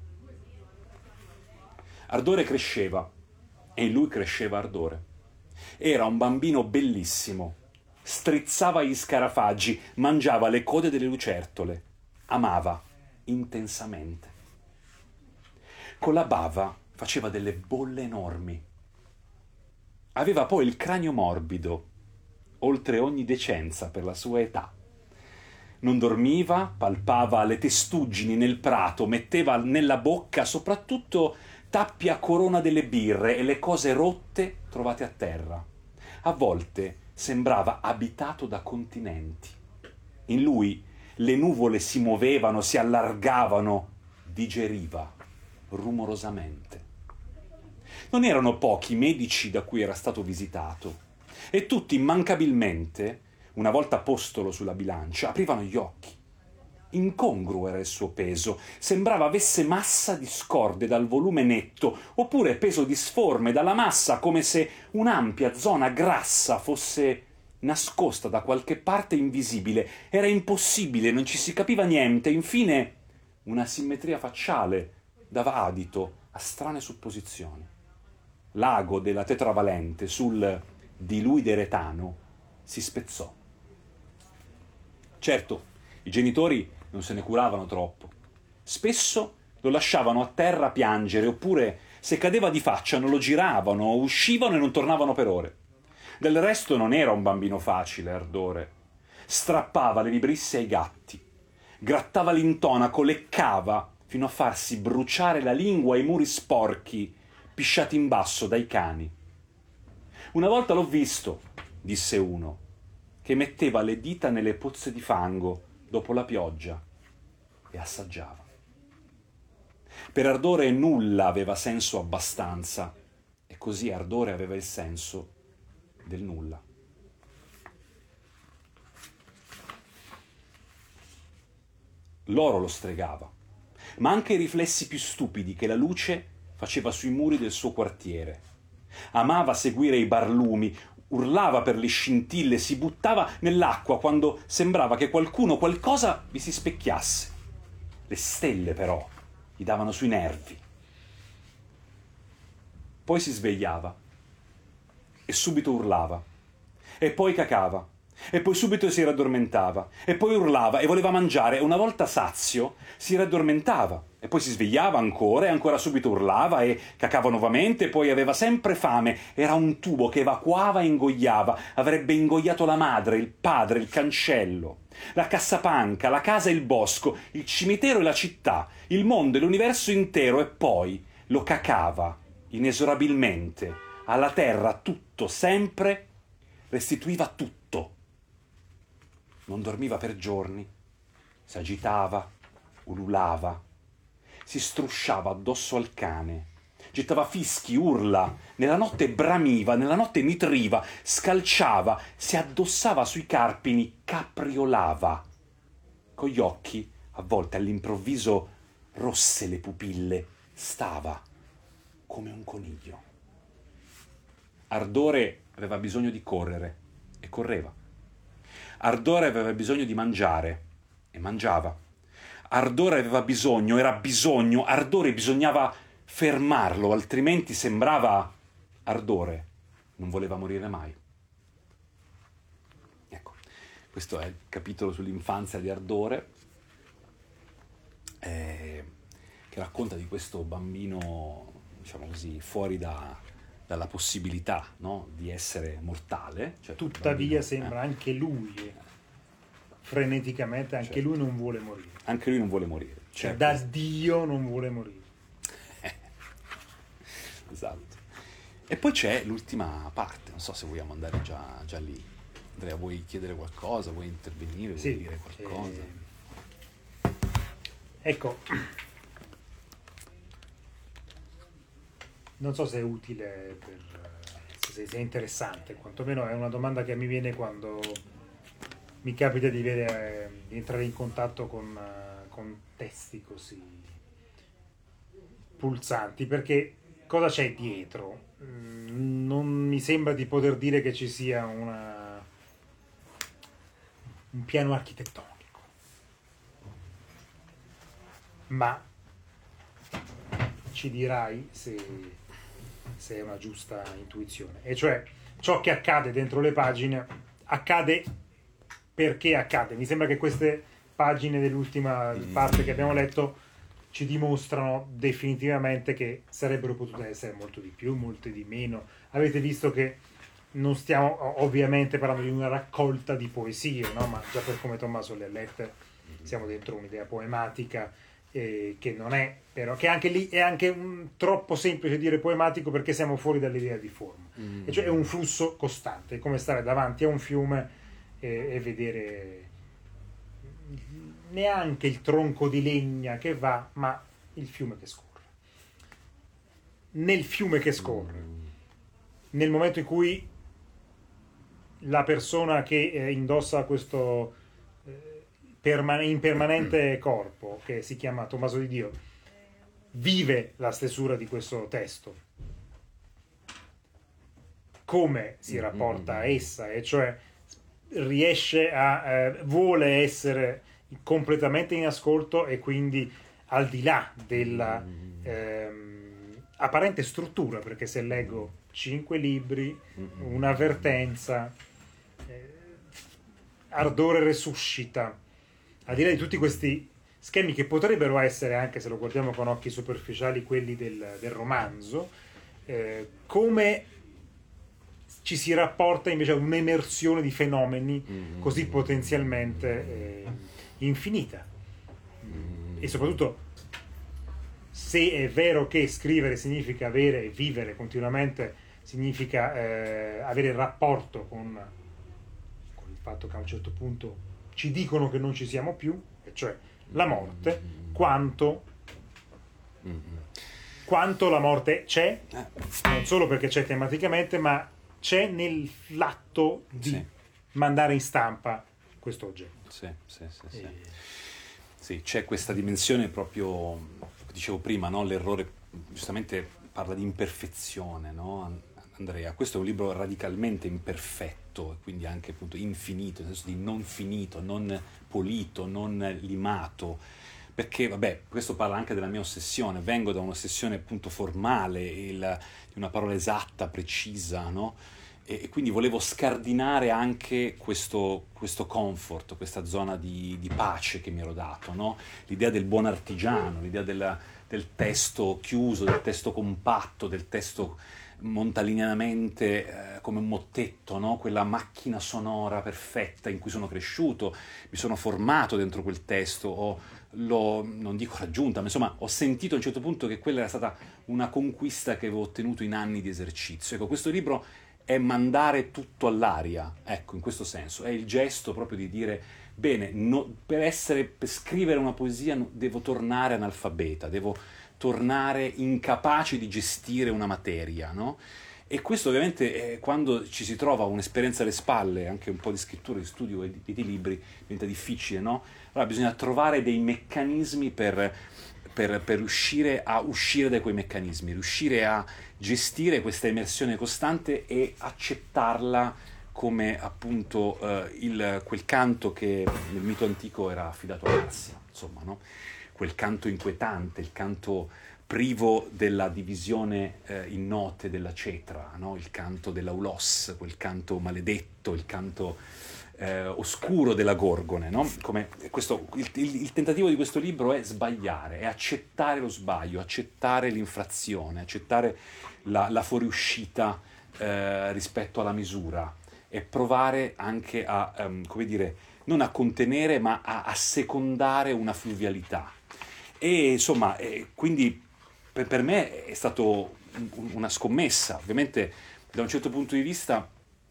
Ardore cresceva e in lui cresceva ardore. Era un bambino bellissimo, strizzava gli scarafaggi, mangiava le code delle lucertole, amava intensamente. Con la bava faceva delle bolle enormi. Aveva poi il cranio morbido, oltre ogni decenza per la sua età. Non dormiva, palpava le testuggini nel prato, metteva nella bocca soprattutto tappi a corona delle birre e le cose rotte trovate a terra. A volte sembrava abitato da continenti. In lui le nuvole si muovevano, si allargavano, digeriva rumorosamente. Non erano pochi i medici da cui era stato visitato e tutti immancabilmente, una volta postolo sulla bilancia, aprivano gli occhi. Incongruo era il suo peso, sembrava avesse massa discorde dal volume netto, oppure peso disforme dalla massa, come se un'ampia zona grassa fosse nascosta da qualche parte invisibile. Era impossibile, non ci si capiva niente. Infine, una simmetria facciale dava adito a strane supposizioni. L'ago della tetravalente sul di lui d'Eretano si spezzò. Certo, i genitori non se ne curavano troppo. Spesso lo lasciavano a terra a piangere, oppure se cadeva di faccia non lo giravano, uscivano e non tornavano per ore. Del resto non era un bambino facile, Ardore. Strappava le vibrisse ai gatti, grattava l'intonaco, leccava fino a farsi bruciare la lingua ai muri sporchi, pisciati in basso dai cani. Una volta l'ho visto, disse uno, che metteva le dita nelle pozze di fango dopo la pioggia e assaggiava. Per Ardore nulla aveva senso abbastanza, e così Ardore aveva il senso del nulla. L'oro lo stregava, ma anche i riflessi più stupidi che la luce faceva sui muri del suo quartiere. Amava seguire i barlumi, urlava per le scintille, si buttava nell'acqua quando sembrava che qualcuno, qualcosa vi si specchiasse. Le stelle, però, gli davano sui nervi. Poi si svegliava e subito urlava, e poi cacava, e poi subito si raddormentava, e poi urlava e voleva mangiare, e una volta sazio si raddormentava, e poi si svegliava ancora, e ancora subito urlava e cacava nuovamente, e poi aveva sempre fame. Era un tubo che evacuava e ingoiava, avrebbe ingoiato la madre, il padre, il cancello, la cassapanca, la casa e il bosco, il cimitero e la città, il mondo e l'universo intero, e poi lo cacava inesorabilmente alla terra, tutto, sempre, restituiva tutto. Non dormiva per giorni, si agitava, ululava, si strusciava addosso al cane, gettava fischi, urla, nella notte bramiva, nella notte nitriva, scalciava, si addossava sui carpini, capriolava. Con gli occhi, a volte all'improvviso, rosse le pupille, stava come un coniglio. Ardore aveva bisogno di correre e correva. Ardore aveva bisogno di mangiare e mangiava. Ardore aveva bisogno, era bisogno, Ardore bisognava fermarlo, altrimenti sembrava Ardore non voleva morire mai. Ecco, questo è il capitolo sull'infanzia di Ardore, che racconta di questo bambino, diciamo così, fuori dalla possibilità, no, di essere mortale. Cioè, Tuttavia sembra anche lui, freneticamente, anche certo, lui non vuole morire. Anche lui non vuole morire. Cioè, Certo. da Dio non vuole morire. Esatto. E poi c'è l'ultima parte, non so se vogliamo andare già lì. Andrea, vuoi chiedere qualcosa? Vuoi intervenire? Vuoi Sì, dire qualcosa? Ecco, non so se è utile, se è interessante, quantomeno è una domanda che mi viene quando mi capita di entrare in contatto con testi così pulsanti, perché cosa c'è dietro? Non mi sembra di poter dire che ci sia un piano architettonico. ma ci dirai se è una giusta intuizione. E cioè, ciò che accade dentro le pagine accade perché accade. Mi sembra che queste pagine dell'ultima parte che abbiamo letto ci dimostrano definitivamente che sarebbero potute essere molto di più, molte di meno. Avete visto che non stiamo ovviamente parlando di una raccolta di poesie, no? Ma già per come Tommaso le ha lette siamo dentro un'idea poematica, che non è, però, che anche lì è anche troppo semplice dire poematico, perché siamo fuori dall'idea di forma. E cioè è un flusso costante, è come stare davanti a un fiume e vedere neanche il tronco di legna che va, ma il fiume che scorre. Nel fiume che scorre, nel momento in cui la persona che indossa questo impermanente corpo, che si chiama Tommaso di Dio, vive la stesura di questo testo, come si rapporta a essa, e cioè riesce vuole essere completamente in ascolto, e quindi al di là della apparente struttura, perché se leggo 5 libri, un'avvertenza, ardore resuscita, al di là di tutti questi schemi che potrebbero essere, anche se lo guardiamo con occhi superficiali, quelli del romanzo, come ci si rapporta invece ad un'emersione di fenomeni così potenzialmente infinita. E soprattutto, se è vero che scrivere significa avere e vivere continuamente, significa avere rapporto con il fatto che a un certo punto ci dicono che non ci siamo più, e cioè la morte, quanto la morte c'è, non solo perché c'è tematicamente, ma c'è nell'atto di mandare in stampa questo oggetto. Sì, c'è questa dimensione proprio, dicevo prima, no? L'errore giustamente parla di imperfezione, no? Andrea, questo è un libro radicalmente imperfetto, e quindi anche appunto infinito, nel senso di non finito, non pulito, non limato, perché vabbè, questo parla anche della mia ossessione. Vengo da un'ossessione appunto formale, di una parola esatta, precisa, no? E quindi volevo scardinare anche questo comfort, questa zona di pace che mi ero dato, no? L'idea del buon artigiano, l'idea del testo chiuso, del testo compatto, del testo montalinianamente come un mottetto, no? Quella macchina sonora perfetta in cui sono cresciuto, mi sono formato dentro quel testo, non dico raggiunta, ma insomma ho sentito a un certo punto che quella era stata una conquista che avevo ottenuto in anni di esercizio. Ecco, questo libro è mandare tutto all'aria, ecco, in questo senso, è il gesto proprio di dire, bene, per scrivere una poesia devo tornare analfabeta, devo tornare incapace di gestire una materia, no? E questo ovviamente quando ci si trova un'esperienza alle spalle, anche un po' di scrittura, di studio e di libri, diventa difficile, no? Allora bisogna trovare dei meccanismi per riuscire a uscire da quei meccanismi, riuscire a gestire questa immersione costante e accettarla come appunto quel canto che nel mito antico era affidato a Marsia, insomma, no? Quel canto inquietante, il canto privo della divisione in note della cetra, no? Il canto dell'aulos, quel canto maledetto, il canto oscuro della gorgone, no? Come questo, il tentativo di questo libro è sbagliare, è accettare lo sbaglio, accettare l'infrazione, accettare la fuoriuscita rispetto alla misura, e provare anche a, come dire, non a contenere, ma a assecondare una fluvialità. E insomma, quindi per me è stato una scommessa. Ovviamente da un certo punto di vista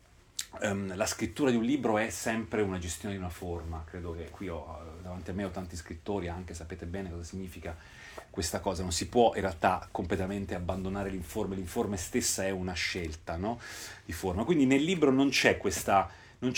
la scrittura di un libro è sempre una gestione di una forma. Credo che qui davanti a me ho tanti scrittori, anche sapete bene cosa significa questa cosa. Non si può in realtà completamente abbandonare l'informe stessa è una scelta, no? Di forma. Quindi nel libro non c'è questa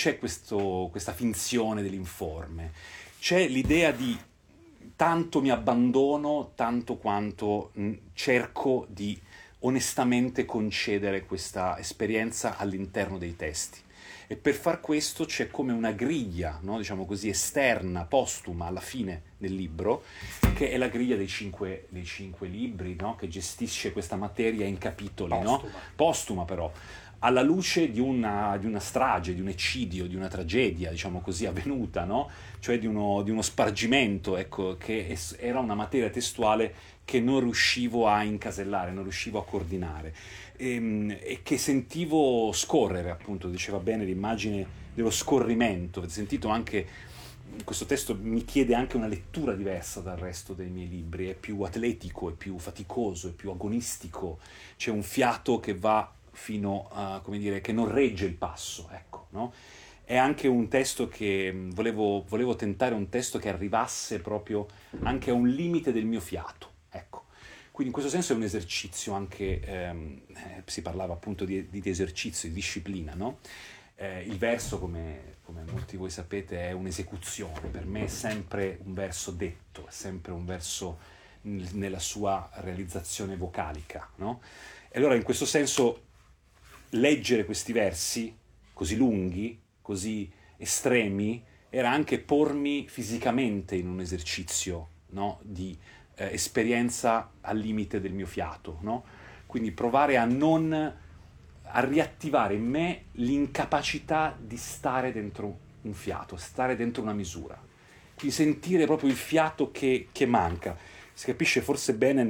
finzione dell'informe, c'è l'idea di tanto mi abbandono, tanto quanto cerco di onestamente concedere questa esperienza all'interno dei testi. E per far questo c'è come una griglia, no? Diciamo così, esterna, postuma, alla fine del libro, che è la griglia dei cinque libri, no? Che gestisce questa materia in capitoli, no? Postuma però, alla luce di una strage, di un eccidio, di una tragedia, diciamo così, avvenuta, no? Cioè di uno spargimento, ecco, che era una materia testuale che non riuscivo a incasellare, non riuscivo a coordinare, e che sentivo scorrere, appunto, diceva bene l'immagine dello scorrimento. Avete sentito anche, questo testo mi chiede anche una lettura diversa dal resto dei miei libri, è più atletico, è più faticoso, è più agonistico, c'è un fiato che va fino a, come dire, che non regge il passo, ecco, no? È anche un testo che volevo tentare, un testo che arrivasse proprio anche a un limite del mio fiato, ecco. Quindi in questo senso è un esercizio anche, si parlava appunto di esercizio, di disciplina, no? Il verso, come molti di voi sapete, è un'esecuzione, per me è sempre un verso detto, è sempre un verso nella sua realizzazione vocalica, no? E allora in questo senso leggere questi versi così lunghi, così estremi, era anche pormi fisicamente in un esercizio, no? Di esperienza al limite del mio fiato, no? Quindi provare a riattivare in me l'incapacità di stare dentro un fiato, stare dentro una misura, quindi sentire proprio il fiato che manca. Si capisce forse bene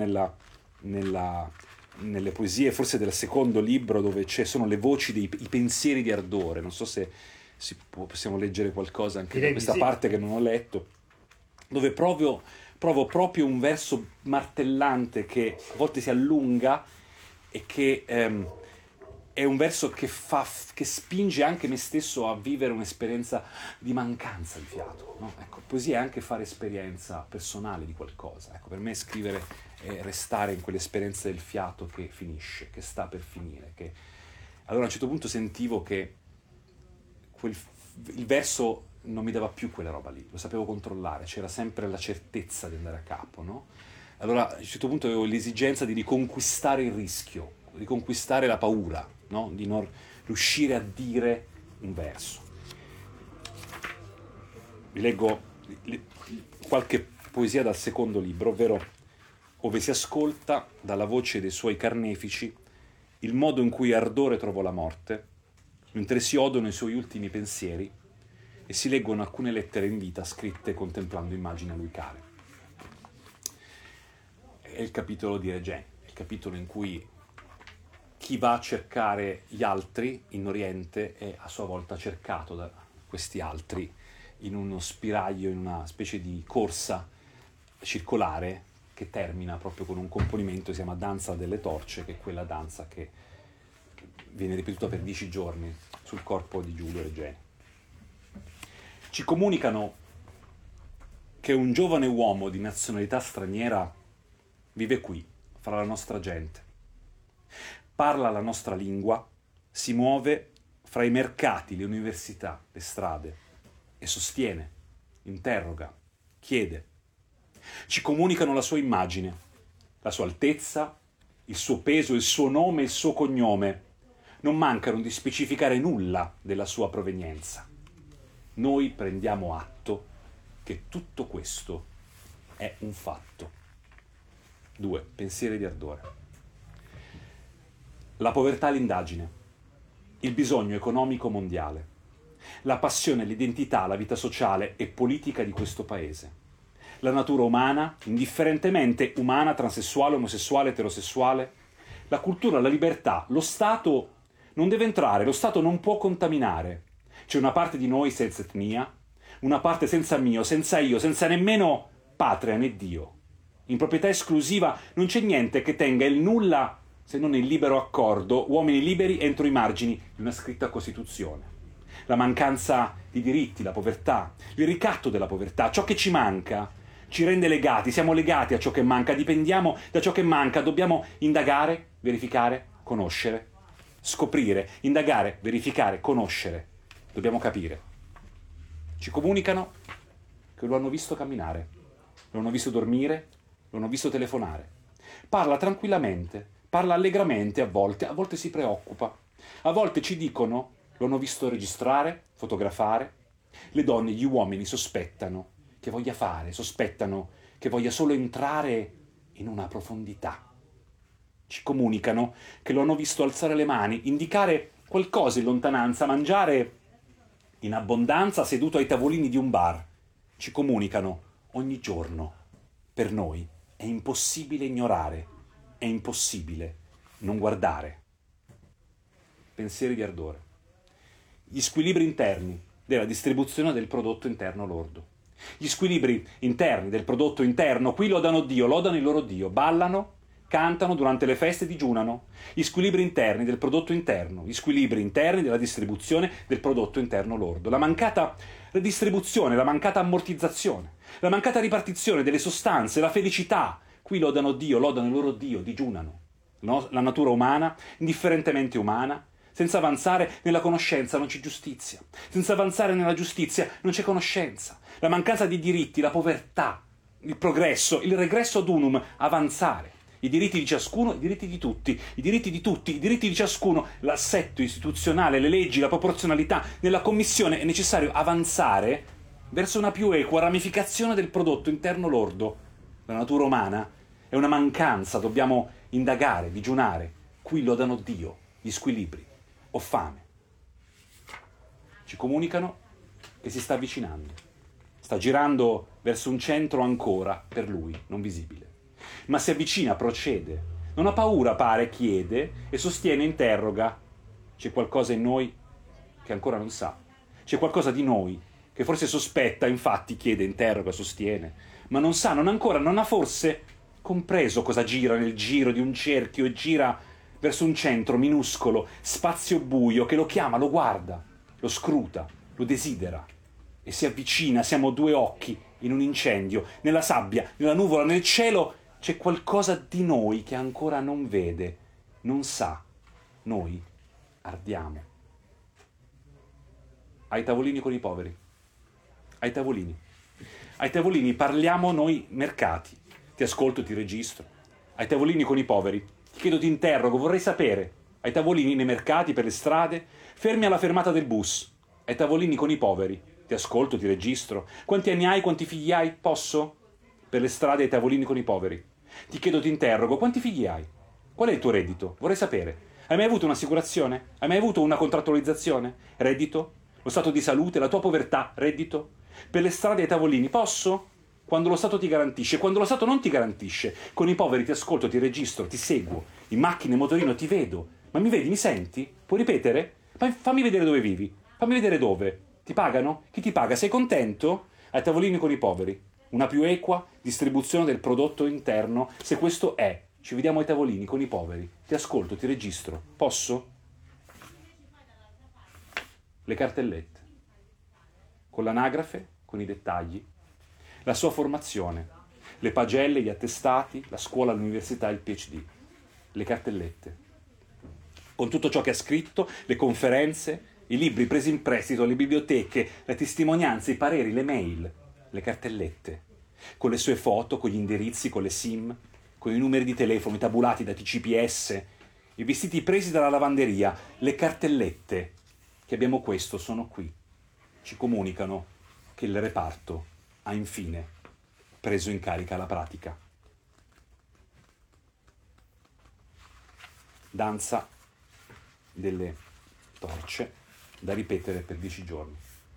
nelle poesie, forse del secondo libro, dove sono le voci i pensieri di ardore. Non so se possiamo leggere qualcosa anche da questa parte che non ho letto, dove provo proprio un verso martellante che a volte si allunga e che è un verso che spinge anche me stesso a vivere un'esperienza di mancanza di fiato, no? Ecco, poesia è anche fare esperienza personale di qualcosa. Ecco, per me scrivere è restare in quell'esperienza del fiato che finisce, che sta per finire. Allora a un certo punto sentivo che il verso non mi dava più quella roba lì, lo sapevo controllare, c'era sempre la certezza di andare a capo, no? Allora a un certo punto avevo l'esigenza di riconquistare il rischio, riconquistare la paura, no? Di non riuscire a dire un verso. Vi leggo qualche poesia dal secondo libro, ovvero ove si ascolta dalla voce dei suoi carnefici il modo in cui ardore trovò la morte, mentre si odono i suoi ultimi pensieri e si leggono alcune lettere in vita scritte contemplando immagini a lui care. È il capitolo di Regeni, il capitolo in cui chi va a cercare gli altri in Oriente è a sua volta cercato da questi altri in uno spiraglio, in una specie di corsa circolare che termina proprio con un componimento che si chiama Danza delle Torce, che è quella danza che viene ripetuta per 10 giorni sul corpo di Giulio Regeni. Ci comunicano che un giovane uomo di nazionalità straniera vive qui, fra la nostra gente. Parla la nostra lingua, si muove fra i mercati, le università, le strade e sostiene, interroga, chiede. Ci comunicano la sua immagine, la sua altezza, il suo peso, il suo nome, il suo cognome. Non mancano di specificare nulla della sua provenienza. Noi prendiamo atto che tutto questo è un fatto. 2. Pensieri di ardore. La povertà e l'indagine, il bisogno economico mondiale, la passione, l'identità, la vita sociale e politica di questo paese, la natura umana, indifferentemente umana, transessuale, omosessuale, eterosessuale, la cultura, la libertà, lo Stato non deve entrare, lo Stato non può contaminare. C'è una parte di noi senza etnia, una parte senza mio, senza io, senza nemmeno patria né Dio. In proprietà esclusiva non c'è niente che tenga il nulla se non il libero accordo, uomini liberi entro i margini di una scritta Costituzione. La mancanza di diritti, la povertà, il ricatto della povertà, ciò che ci manca, ci rende legati, siamo legati a ciò che manca, dipendiamo da ciò che manca, dobbiamo indagare, verificare, conoscere, scoprire, indagare, verificare, conoscere, dobbiamo capire. Ci comunicano che lo hanno visto camminare, lo hanno visto dormire, lo hanno visto telefonare. Parla tranquillamente, parla allegramente a volte si preoccupa. A volte ci dicono lo hanno visto registrare, fotografare. Le donne e gli uomini sospettano che voglia fare, sospettano che voglia solo entrare in una profondità. Ci comunicano che lo hanno visto alzare le mani, indicare qualcosa in lontananza, mangiare in abbondanza seduto ai tavolini di un bar. Ci comunicano ogni giorno. Per noi è impossibile ignorare, è impossibile non guardare. Pensieri di ardore. Gli squilibri interni della distribuzione del prodotto interno lordo. Gli squilibri interni del prodotto interno, qui lodano Dio, lodano il loro Dio, ballano, cantano, durante le feste digiunano. Gli squilibri interni del prodotto interno, gli squilibri interni della distribuzione del prodotto interno lordo. La mancata redistribuzione, la mancata ammortizzazione, la mancata ripartizione delle sostanze, la felicità, qui lodano Dio, lodano il loro Dio, digiunano. La natura umana, indifferentemente umana, senza avanzare nella conoscenza non c'è giustizia. Senza avanzare nella giustizia non c'è conoscenza. La mancanza di diritti, la povertà, il progresso, il regresso ad unum, avanzare. I diritti di ciascuno, i diritti di tutti, i diritti di tutti, i diritti di ciascuno, l'assetto istituzionale, le leggi, la proporzionalità. Nella commissione è necessario avanzare verso una più equa ramificazione del prodotto interno lordo. La natura umana è una mancanza, dobbiamo indagare, digiunare. Qui lodano Dio, gli squilibri. Ho fame. Ci comunicano che si sta avvicinando. Sta girando verso un centro ancora per lui non visibile. Ma si avvicina, procede. Non ha paura, pare, chiede e sostiene, interroga. C'è qualcosa in noi che ancora non sa. C'è qualcosa di noi che forse sospetta, infatti chiede, interroga, sostiene, ma non sa, non ancora, non ha forse compreso cosa gira nel giro di un cerchio e gira verso un centro minuscolo, spazio buio, che lo chiama, lo guarda, lo scruta, lo desidera e si avvicina. Siamo due occhi in un incendio, nella sabbia, nella nuvola, nel cielo. C'è qualcosa di noi che ancora non vede, non sa. Noi ardiamo. Ai tavolini con i poveri. Ai tavolini. Ai tavolini parliamo noi mercati. Ti ascolto, ti registro. Ai tavolini con i poveri. Ti chiedo, ti interrogo, vorrei sapere. Ai tavolini nei mercati, per le strade, fermi alla fermata del bus. Ai tavolini con i poveri. Ti ascolto, ti registro. Quanti anni hai, quanti figli hai? Posso? Per le strade, ai tavolini con i poveri. Ti chiedo, ti interrogo, quanti figli hai? Qual è il tuo reddito? Vorrei sapere. Hai mai avuto un'assicurazione? Hai mai avuto una contrattualizzazione? Reddito? Lo stato di salute? La tua povertà? Reddito? Per le strade, ai tavolini. Posso? Quando lo Stato ti garantisce, quando lo Stato non ti garantisce. Con i poveri ti ascolto, ti registro, ti seguo. In macchina, in motorino ti vedo. Ma mi vedi, mi senti? Puoi ripetere? Fammi vedere dove vivi. Fammi vedere dove. Ti pagano? Chi ti paga? Sei contento? Ai tavolini con i poveri. Una più equa distribuzione del prodotto interno, se questo è. Ci vediamo ai tavolini con i poveri. Ti ascolto, ti registro. Posso? Le cartellette. Con l'anagrafe, con i dettagli. La sua formazione. Le pagelle, gli attestati, la scuola, l'università, il PhD. Le cartellette. Con tutto ciò che ha scritto, le conferenze, i libri presi in prestito, le biblioteche, le testimonianze, i pareri, le mail. Le cartellette, con le sue foto, con gli indirizzi, con le SIM, con i numeri di telefono, tabulati da TCPS, i vestiti presi dalla lavanderia, le cartellette. Che abbiamo questo, sono qui. Ci comunicano che il reparto ha infine preso in carica la pratica. Danza delle torce da ripetere per 10 giorni.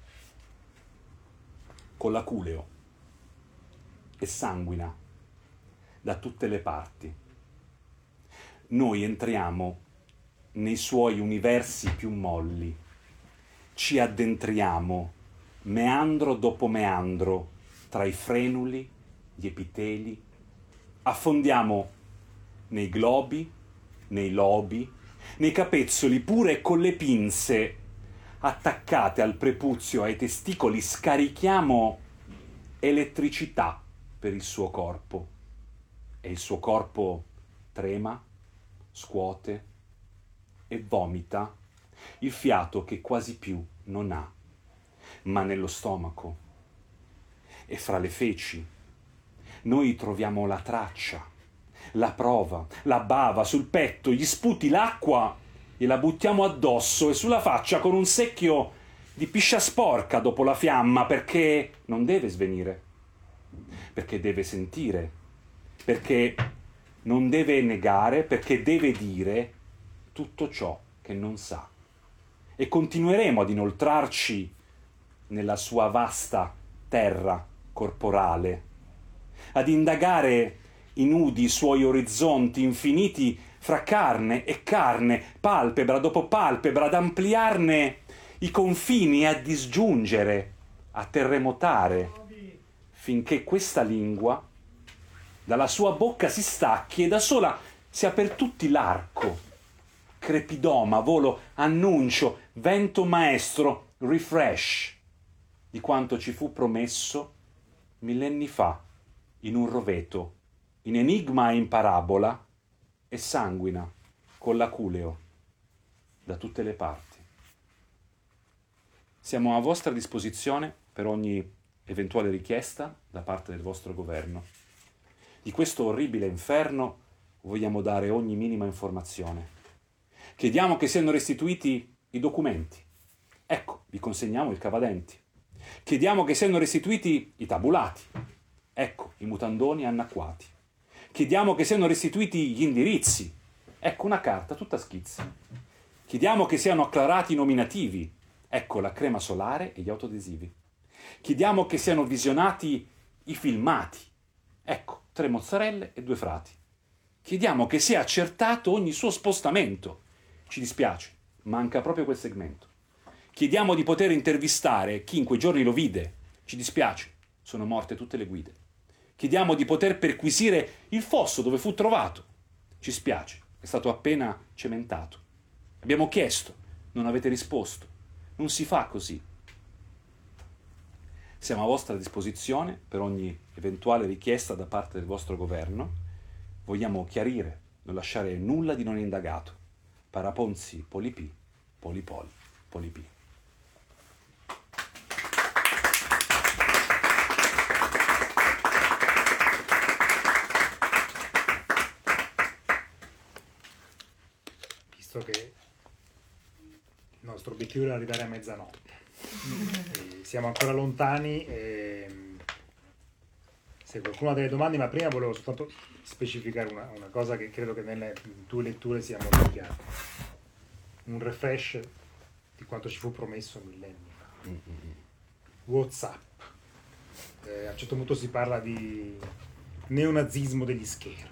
Con l'aculeo e sanguina da tutte le parti. Noi entriamo nei suoi universi più molli, ci addentriamo meandro dopo meandro tra i frenuli, gli epiteli, affondiamo nei globi, nei lobi, nei capezzoli, pure con le pinze attaccate al prepuzio, ai testicoli, scarichiamo elettricità per il suo corpo e il suo corpo trema, scuote e vomita il fiato che quasi più non ha, ma nello stomaco e fra le feci noi troviamo la traccia, la prova, la bava sul petto, gli sputi, l'acqua gliela buttiamo addosso e sulla faccia con un secchio di piscia sporca dopo la fiamma, perché non deve svenire, perché deve sentire, perché non deve negare, perché deve dire tutto ciò che non sa. E continueremo ad inoltrarci nella sua vasta terra corporale, ad indagare i nudi suoi orizzonti infiniti fra carne e carne, palpebra dopo palpebra, ad ampliarne i confini e a disgiungere, a terremotare, finché questa lingua dalla sua bocca si stacchi e da sola sia per tutti l'arco. Crepidoma, volo, annuncio, vento maestro, refresh di quanto ci fu promesso millenni fa in un roveto, in enigma e in parabola, e sanguina con l'aculeo da tutte le parti. Siamo a vostra disposizione per ogni eventuale richiesta da parte del vostro governo. Di questo orribile inferno vogliamo dare ogni minima informazione. Chiediamo che siano restituiti i documenti. Ecco, vi consegniamo il cavadenti. Chiediamo che siano restituiti i tabulati. Ecco, i mutandoni annacquati. Chiediamo che siano restituiti gli indirizzi. Ecco una carta tutta a schizzi. Chiediamo che siano acclarati i nominativi. Ecco la crema solare e gli autoadesivi. Chiediamo che siano visionati i filmati. Ecco, 3 mozzarelle e 2 frati. Chiediamo che sia accertato ogni suo spostamento. Ci dispiace, manca proprio quel segmento. Chiediamo di poter intervistare chi in quei giorni lo vide. Ci dispiace, sono morte tutte le guide. Chiediamo di poter perquisire il fosso dove fu trovato. Ci spiace, è stato appena cementato. Abbiamo chiesto, non avete risposto. Non si fa così. Siamo a vostra disposizione per ogni eventuale richiesta da parte del vostro governo. Vogliamo chiarire, non lasciare nulla di non indagato. Paraponzi, polipi, polipoli, polipi. Visto che il nostro obiettivo era arrivare a mezzanotte, e siamo ancora lontani, se qualcuno ha delle domande, ma prima volevo soltanto specificare una cosa che credo che nelle tue letture sia molto chiara. Un refresh di quanto ci fu promesso millenni fa. WhatsApp. A un certo punto si parla di neonazismo degli schermi.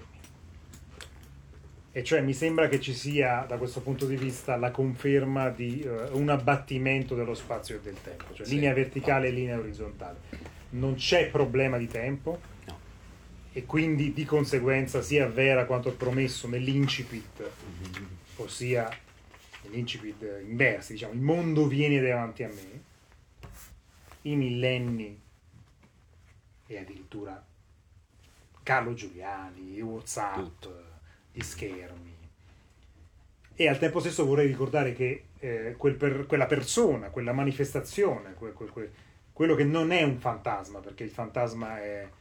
E cioè mi sembra che ci sia, da questo punto di vista, la conferma di un abbattimento dello spazio e del tempo, cioè linea verticale e linea orizzontale. Non c'è problema di tempo, No. e quindi di conseguenza si avvera quanto promesso nell'incipit, ossia nell'incipit inversi, diciamo, il mondo viene davanti a me, i millenni e addirittura Carlo Giuliani, WhatsApp, Tutto. gli schermi. E al tempo stesso vorrei ricordare che quella persona, quella manifestazione, quello che non è un fantasma, perché il fantasma è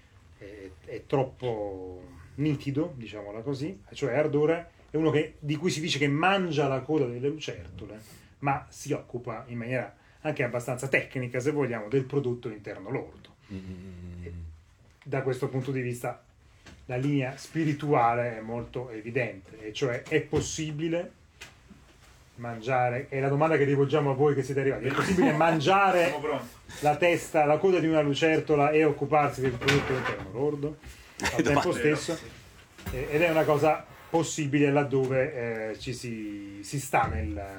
troppo nitido, diciamola così, cioè Ardore è uno di cui si dice che mangia la coda delle lucertole, ma si occupa in maniera anche abbastanza tecnica, se vogliamo, del prodotto interno lordo. E da questo punto di vista la linea spirituale è molto evidente, e cioè è possibile mangiare, è la domanda che rivolgiamo a voi che siete arrivati, è possibile mangiare la testa, la coda di una lucertola e occuparsi del prodotto interno lordo al tempo stesso? Ed è una cosa possibile laddove ci si sta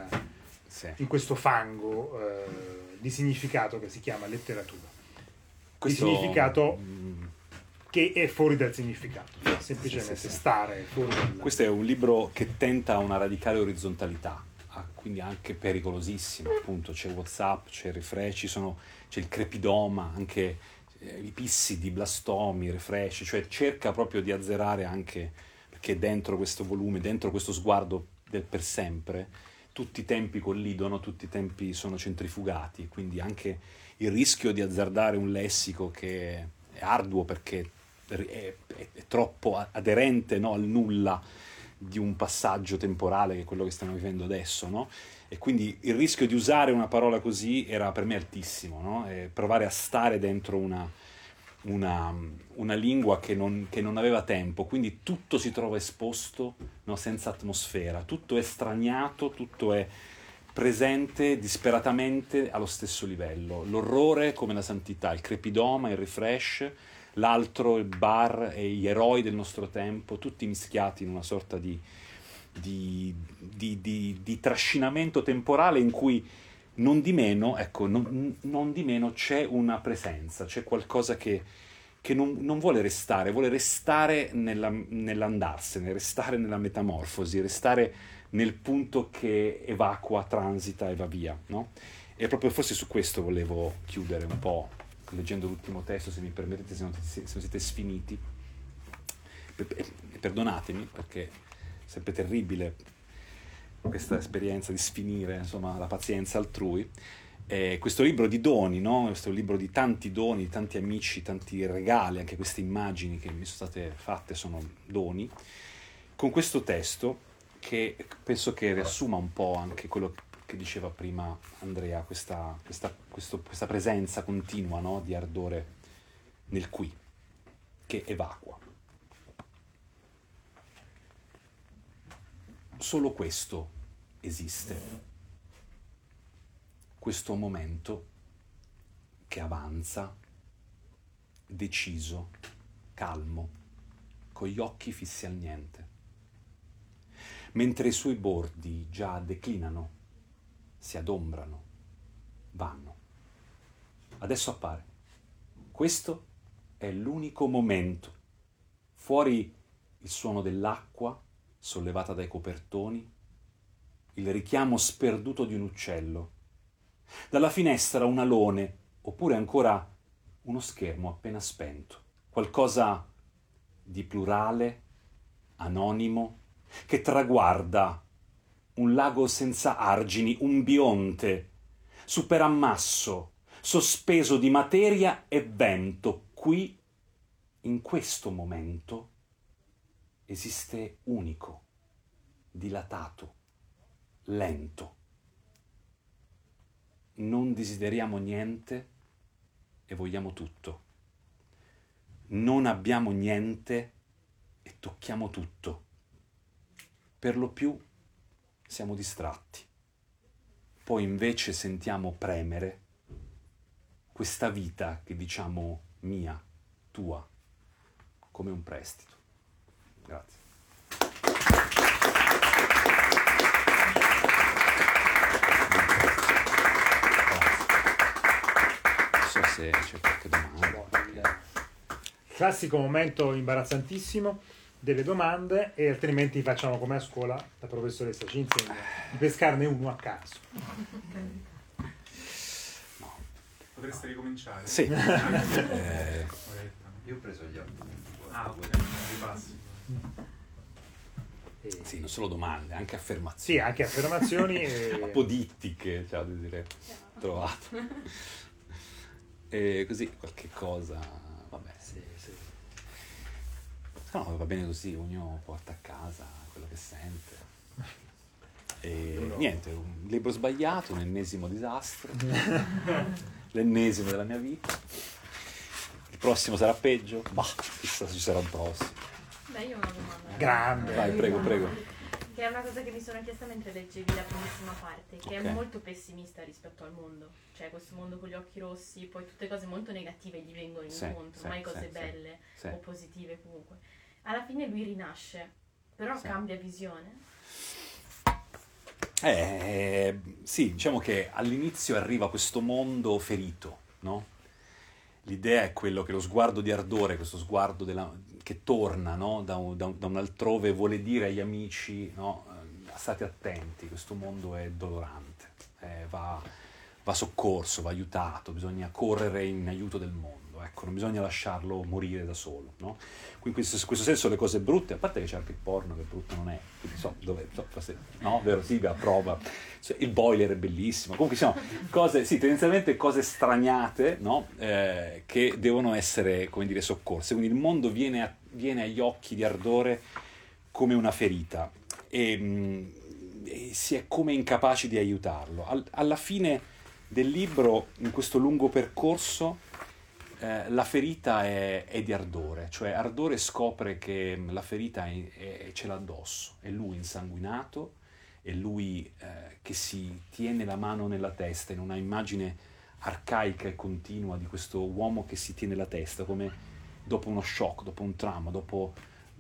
in questo fango di significato che si chiama letteratura. Di significato che è fuori dal significato, semplicemente stare fuori dal... Questo è un libro che tenta una radicale orizzontalità, quindi anche pericolosissimo, appunto c'è WhatsApp, c'è il refresh, c'è il crepidoma, anche i pissi di blastomi, refresh, cioè cerca proprio di azzerare anche, perché dentro questo volume, dentro questo sguardo del per sempre, tutti i tempi collidono, tutti i tempi sono centrifugati, quindi anche il rischio di azzardare un lessico che è arduo perché è troppo aderente, no, al nulla, di un passaggio temporale che è quello che stiamo vivendo adesso, no? E quindi il rischio di usare una parola così era per me altissimo, no? E provare a stare dentro una lingua che non aveva tempo, quindi tutto si trova esposto, no? Senza atmosfera, tutto è straniato, tutto è presente disperatamente allo stesso livello. L'orrore come la santità, il crepidoma, il refresh, l'altro, il bar e gli eroi del nostro tempo, tutti mischiati in una sorta di trascinamento temporale in cui non di meno c'è una presenza, c'è qualcosa che non vuole restare nell'andarsene, restare nella metamorfosi, restare nel punto che evacua, transita e va via, no? E proprio forse su questo volevo chiudere un po', leggendo l'ultimo testo, se mi permettete, se non siete sfiniti. Perdonatemi, perché è sempre terribile questa esperienza di sfinire, insomma, la pazienza altrui. Questo libro di doni, no? Questo libro di tanti doni, di tanti amici, tanti regali, anche queste immagini che mi sono state fatte sono doni, con questo testo che penso che riassuma un po' anche quello che diceva prima Andrea, questa presenza continua, no? Di ardore nel qui, che evacua. Solo questo esiste, questo momento che avanza, deciso, calmo, con gli occhi fissi al niente, mentre i suoi bordi già declinano, si adombrano, vanno. Adesso appare. Questo è l'unico momento. Fuori il suono dell'acqua sollevata dai copertoni, il richiamo sperduto di un uccello, dalla finestra un alone, oppure ancora uno schermo appena spento, qualcosa di plurale, anonimo, che traguarda un lago senza argini, un bionte, superammasso, sospeso di materia e vento. Qui, in questo momento, esiste unico, dilatato, lento. Non desideriamo niente e vogliamo tutto. Non abbiamo niente e tocchiamo tutto. Per lo più siamo distratti. Poi invece sentiamo premere questa vita che diciamo mia, tua, come un prestito. Grazie. Non so se c'è qualche domanda. Classico momento imbarazzantissimo delle domande, e altrimenti facciamo come a scuola, la professoressa ci insegna di pescarne uno a caso. Potreste ricominciare? Sì. Io ho preso gli appunti. Ripassi. Sì, non solo domande, anche affermazioni. Sì, anche affermazioni. Apodittiche, cioè, devo dire, trovato. E così, qualche cosa, vabbè. Sì. No, va bene così, ognuno porta a casa quello che sente. E niente, un libro sbagliato, un ennesimo disastro, l'ennesimo della mia vita. Il prossimo sarà peggio? Bah, chissà se ci sarà un prossimo. Beh, io ho una domanda. Grande. Vai, prego. Che è una cosa che mi sono chiesta mentre leggevi la primissima parte, che Ok. è molto pessimista rispetto al mondo. Cioè, questo mondo con gli occhi rossi, poi tutte cose molto negative gli vengono incontro, mai cose belle sì. o positive comunque. Alla fine lui rinasce, però Sì. cambia visione. Sì, diciamo che all'inizio arriva questo mondo ferito, no? L'idea è quello che lo sguardo di ardore, questo sguardo che torna, no? da un altrove, vuole dire agli amici, no? State attenti, questo mondo è dolorante, va soccorso, va aiutato, bisogna correre in aiuto del mondo, ecco, non bisogna lasciarlo morire da solo, no? Quindi in questo senso le cose brutte, a parte che c'è anche il porno che brutto non è, quindi forse, no, vero, Silvia approva, cioè, il boiler è bellissimo, comunque sono cose, sì, tendenzialmente cose straniate, no? Che devono essere, come dire, soccorse, quindi il mondo viene agli occhi di ardore come una ferita e si è come incapaci di aiutarlo. Alla fine del libro, in questo lungo percorso, la ferita è di Ardore, cioè Ardore scopre che la ferita ce l'ha addosso, è lui insanguinato, è lui che si tiene la mano nella testa in una immagine arcaica e continua di questo uomo che si tiene la testa come dopo uno shock, dopo un trauma, dopo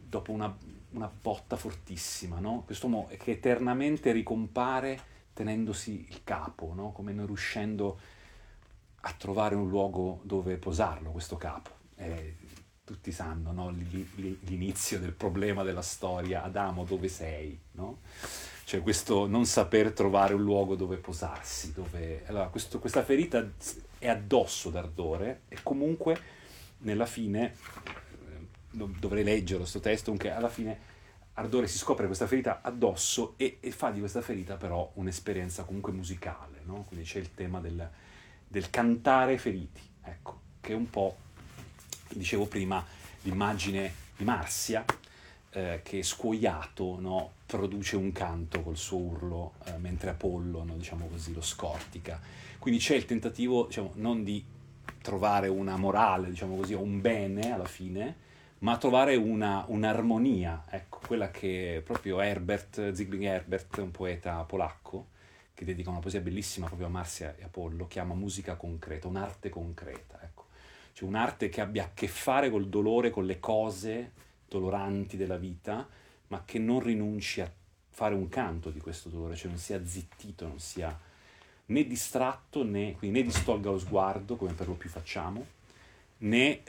una botta fortissima, no? Quest'uomo che eternamente ricompare tenendosi il capo, no? Come non riuscendo a trovare un luogo dove posarlo questo capo. Tutti sanno, no? L'inizio del problema della storia, Adamo dove sei, no? Cioè questo non saper trovare un luogo dove posarsi, allora questa ferita è addosso d'Ardore e comunque nella fine, dovrei leggerlo sto testo, comunque alla fine Ardore si scopre questa ferita addosso e fa di questa ferita però un'esperienza comunque musicale, no? Quindi c'è il tema del cantare feriti, ecco, che è un po', dicevo prima, l'immagine di Marsia, che scuoiato, no, produce un canto col suo urlo, mentre Apollo, no, diciamo così, lo scortica. Quindi c'è il tentativo, diciamo, non di trovare una morale, diciamo così, o un bene alla fine, ma trovare un'armonia, ecco, quella che proprio Zygmunt Herbert, un poeta polacco, che dedica una poesia bellissima proprio a Marsia e Apollo, chiama musica concreta, un'arte concreta, ecco. Cioè un'arte che abbia a che fare col dolore, con le cose doloranti della vita, ma che non rinunci a fare un canto di questo dolore, cioè non sia zittito, non sia né distratto, quindi né distolga lo sguardo, come per lo più facciamo, né,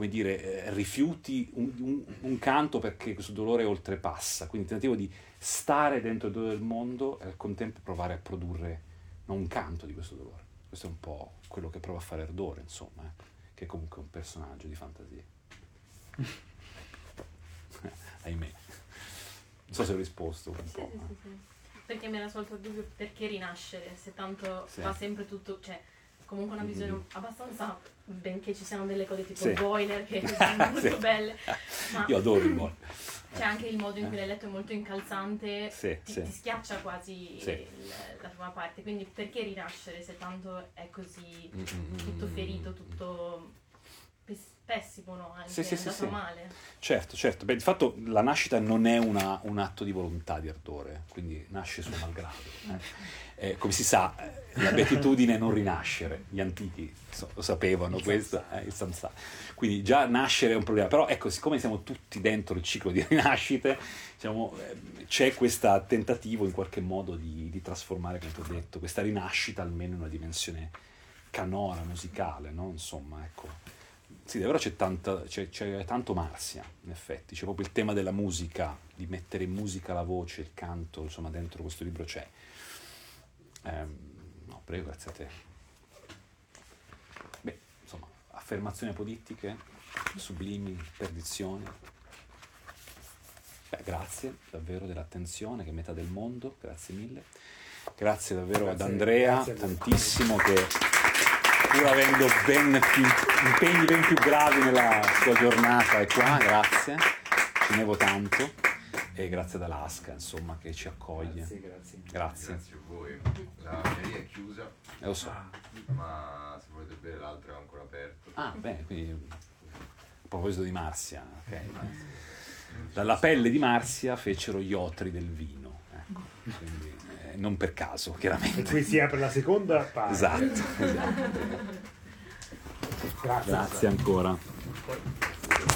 rifiuti un canto perché questo dolore oltrepassa. Quindi il tentativo di stare dentro il dolore del mondo e al contempo provare a produrre un canto di questo dolore. Questo è un po' quello che prova a fare Ardore, insomma, che è comunque un personaggio di fantasia. Ahimè. Non so se ho risposto un po'. Sì. Perché mi era solito il dubbio perché rinascere, se tanto va sempre tutto, cioè comunque una visione abbastanza, benché ci siano delle cose tipo il boiler che sono molto belle, ma io adoro il boiler. C'è anche il modo in cui l'hai letto è molto incalzante, ti schiaccia quasi la prima parte, quindi perché rinascere se tanto è così tutto ferito, tutto pessimo, no? Anche è andato male. Certo. Beh, di fatto la nascita non è un atto di volontà di Ardore, quindi nasce suo malgrado. Come si sa, la beatitudine è non rinascere, gli antichi lo sapevano questo, il samsara. Quindi già nascere è un problema, però ecco, siccome siamo tutti dentro il ciclo di rinascite, diciamo, c'è questo tentativo in qualche modo di trasformare, come ti ho detto, questa rinascita almeno in una dimensione canora, musicale, no? Insomma, ecco. Sì, davvero c'è tanto Marsia, in effetti, c'è proprio il tema della musica, di mettere in musica la voce, il canto, insomma, dentro questo libro c'è. No, prego, grazie a te. Beh, insomma, affermazioni apodittiche, sublimi, perdizioni. Beh, grazie davvero dell'attenzione, che è metà del mondo, grazie mille. Grazie davvero ad Andrea, tantissimo, che pur avendo impegni ben più gravi nella sua giornata è qua, grazie, ci tenevo tanto. E grazie ad Alaska, insomma, che ci accoglie. Grazie. Grazie a voi. La mineria è chiusa. Lo so. Ma se volete bere l'altro è ancora aperto. Ah, bene, quindi a proposito di Marsia, ok. Dalla pelle di Marsia fecero gli otri del vino, ecco. Quindi, non per caso, chiaramente. E qui si apre la seconda parte. Esatto. Grazie Grazie ancora.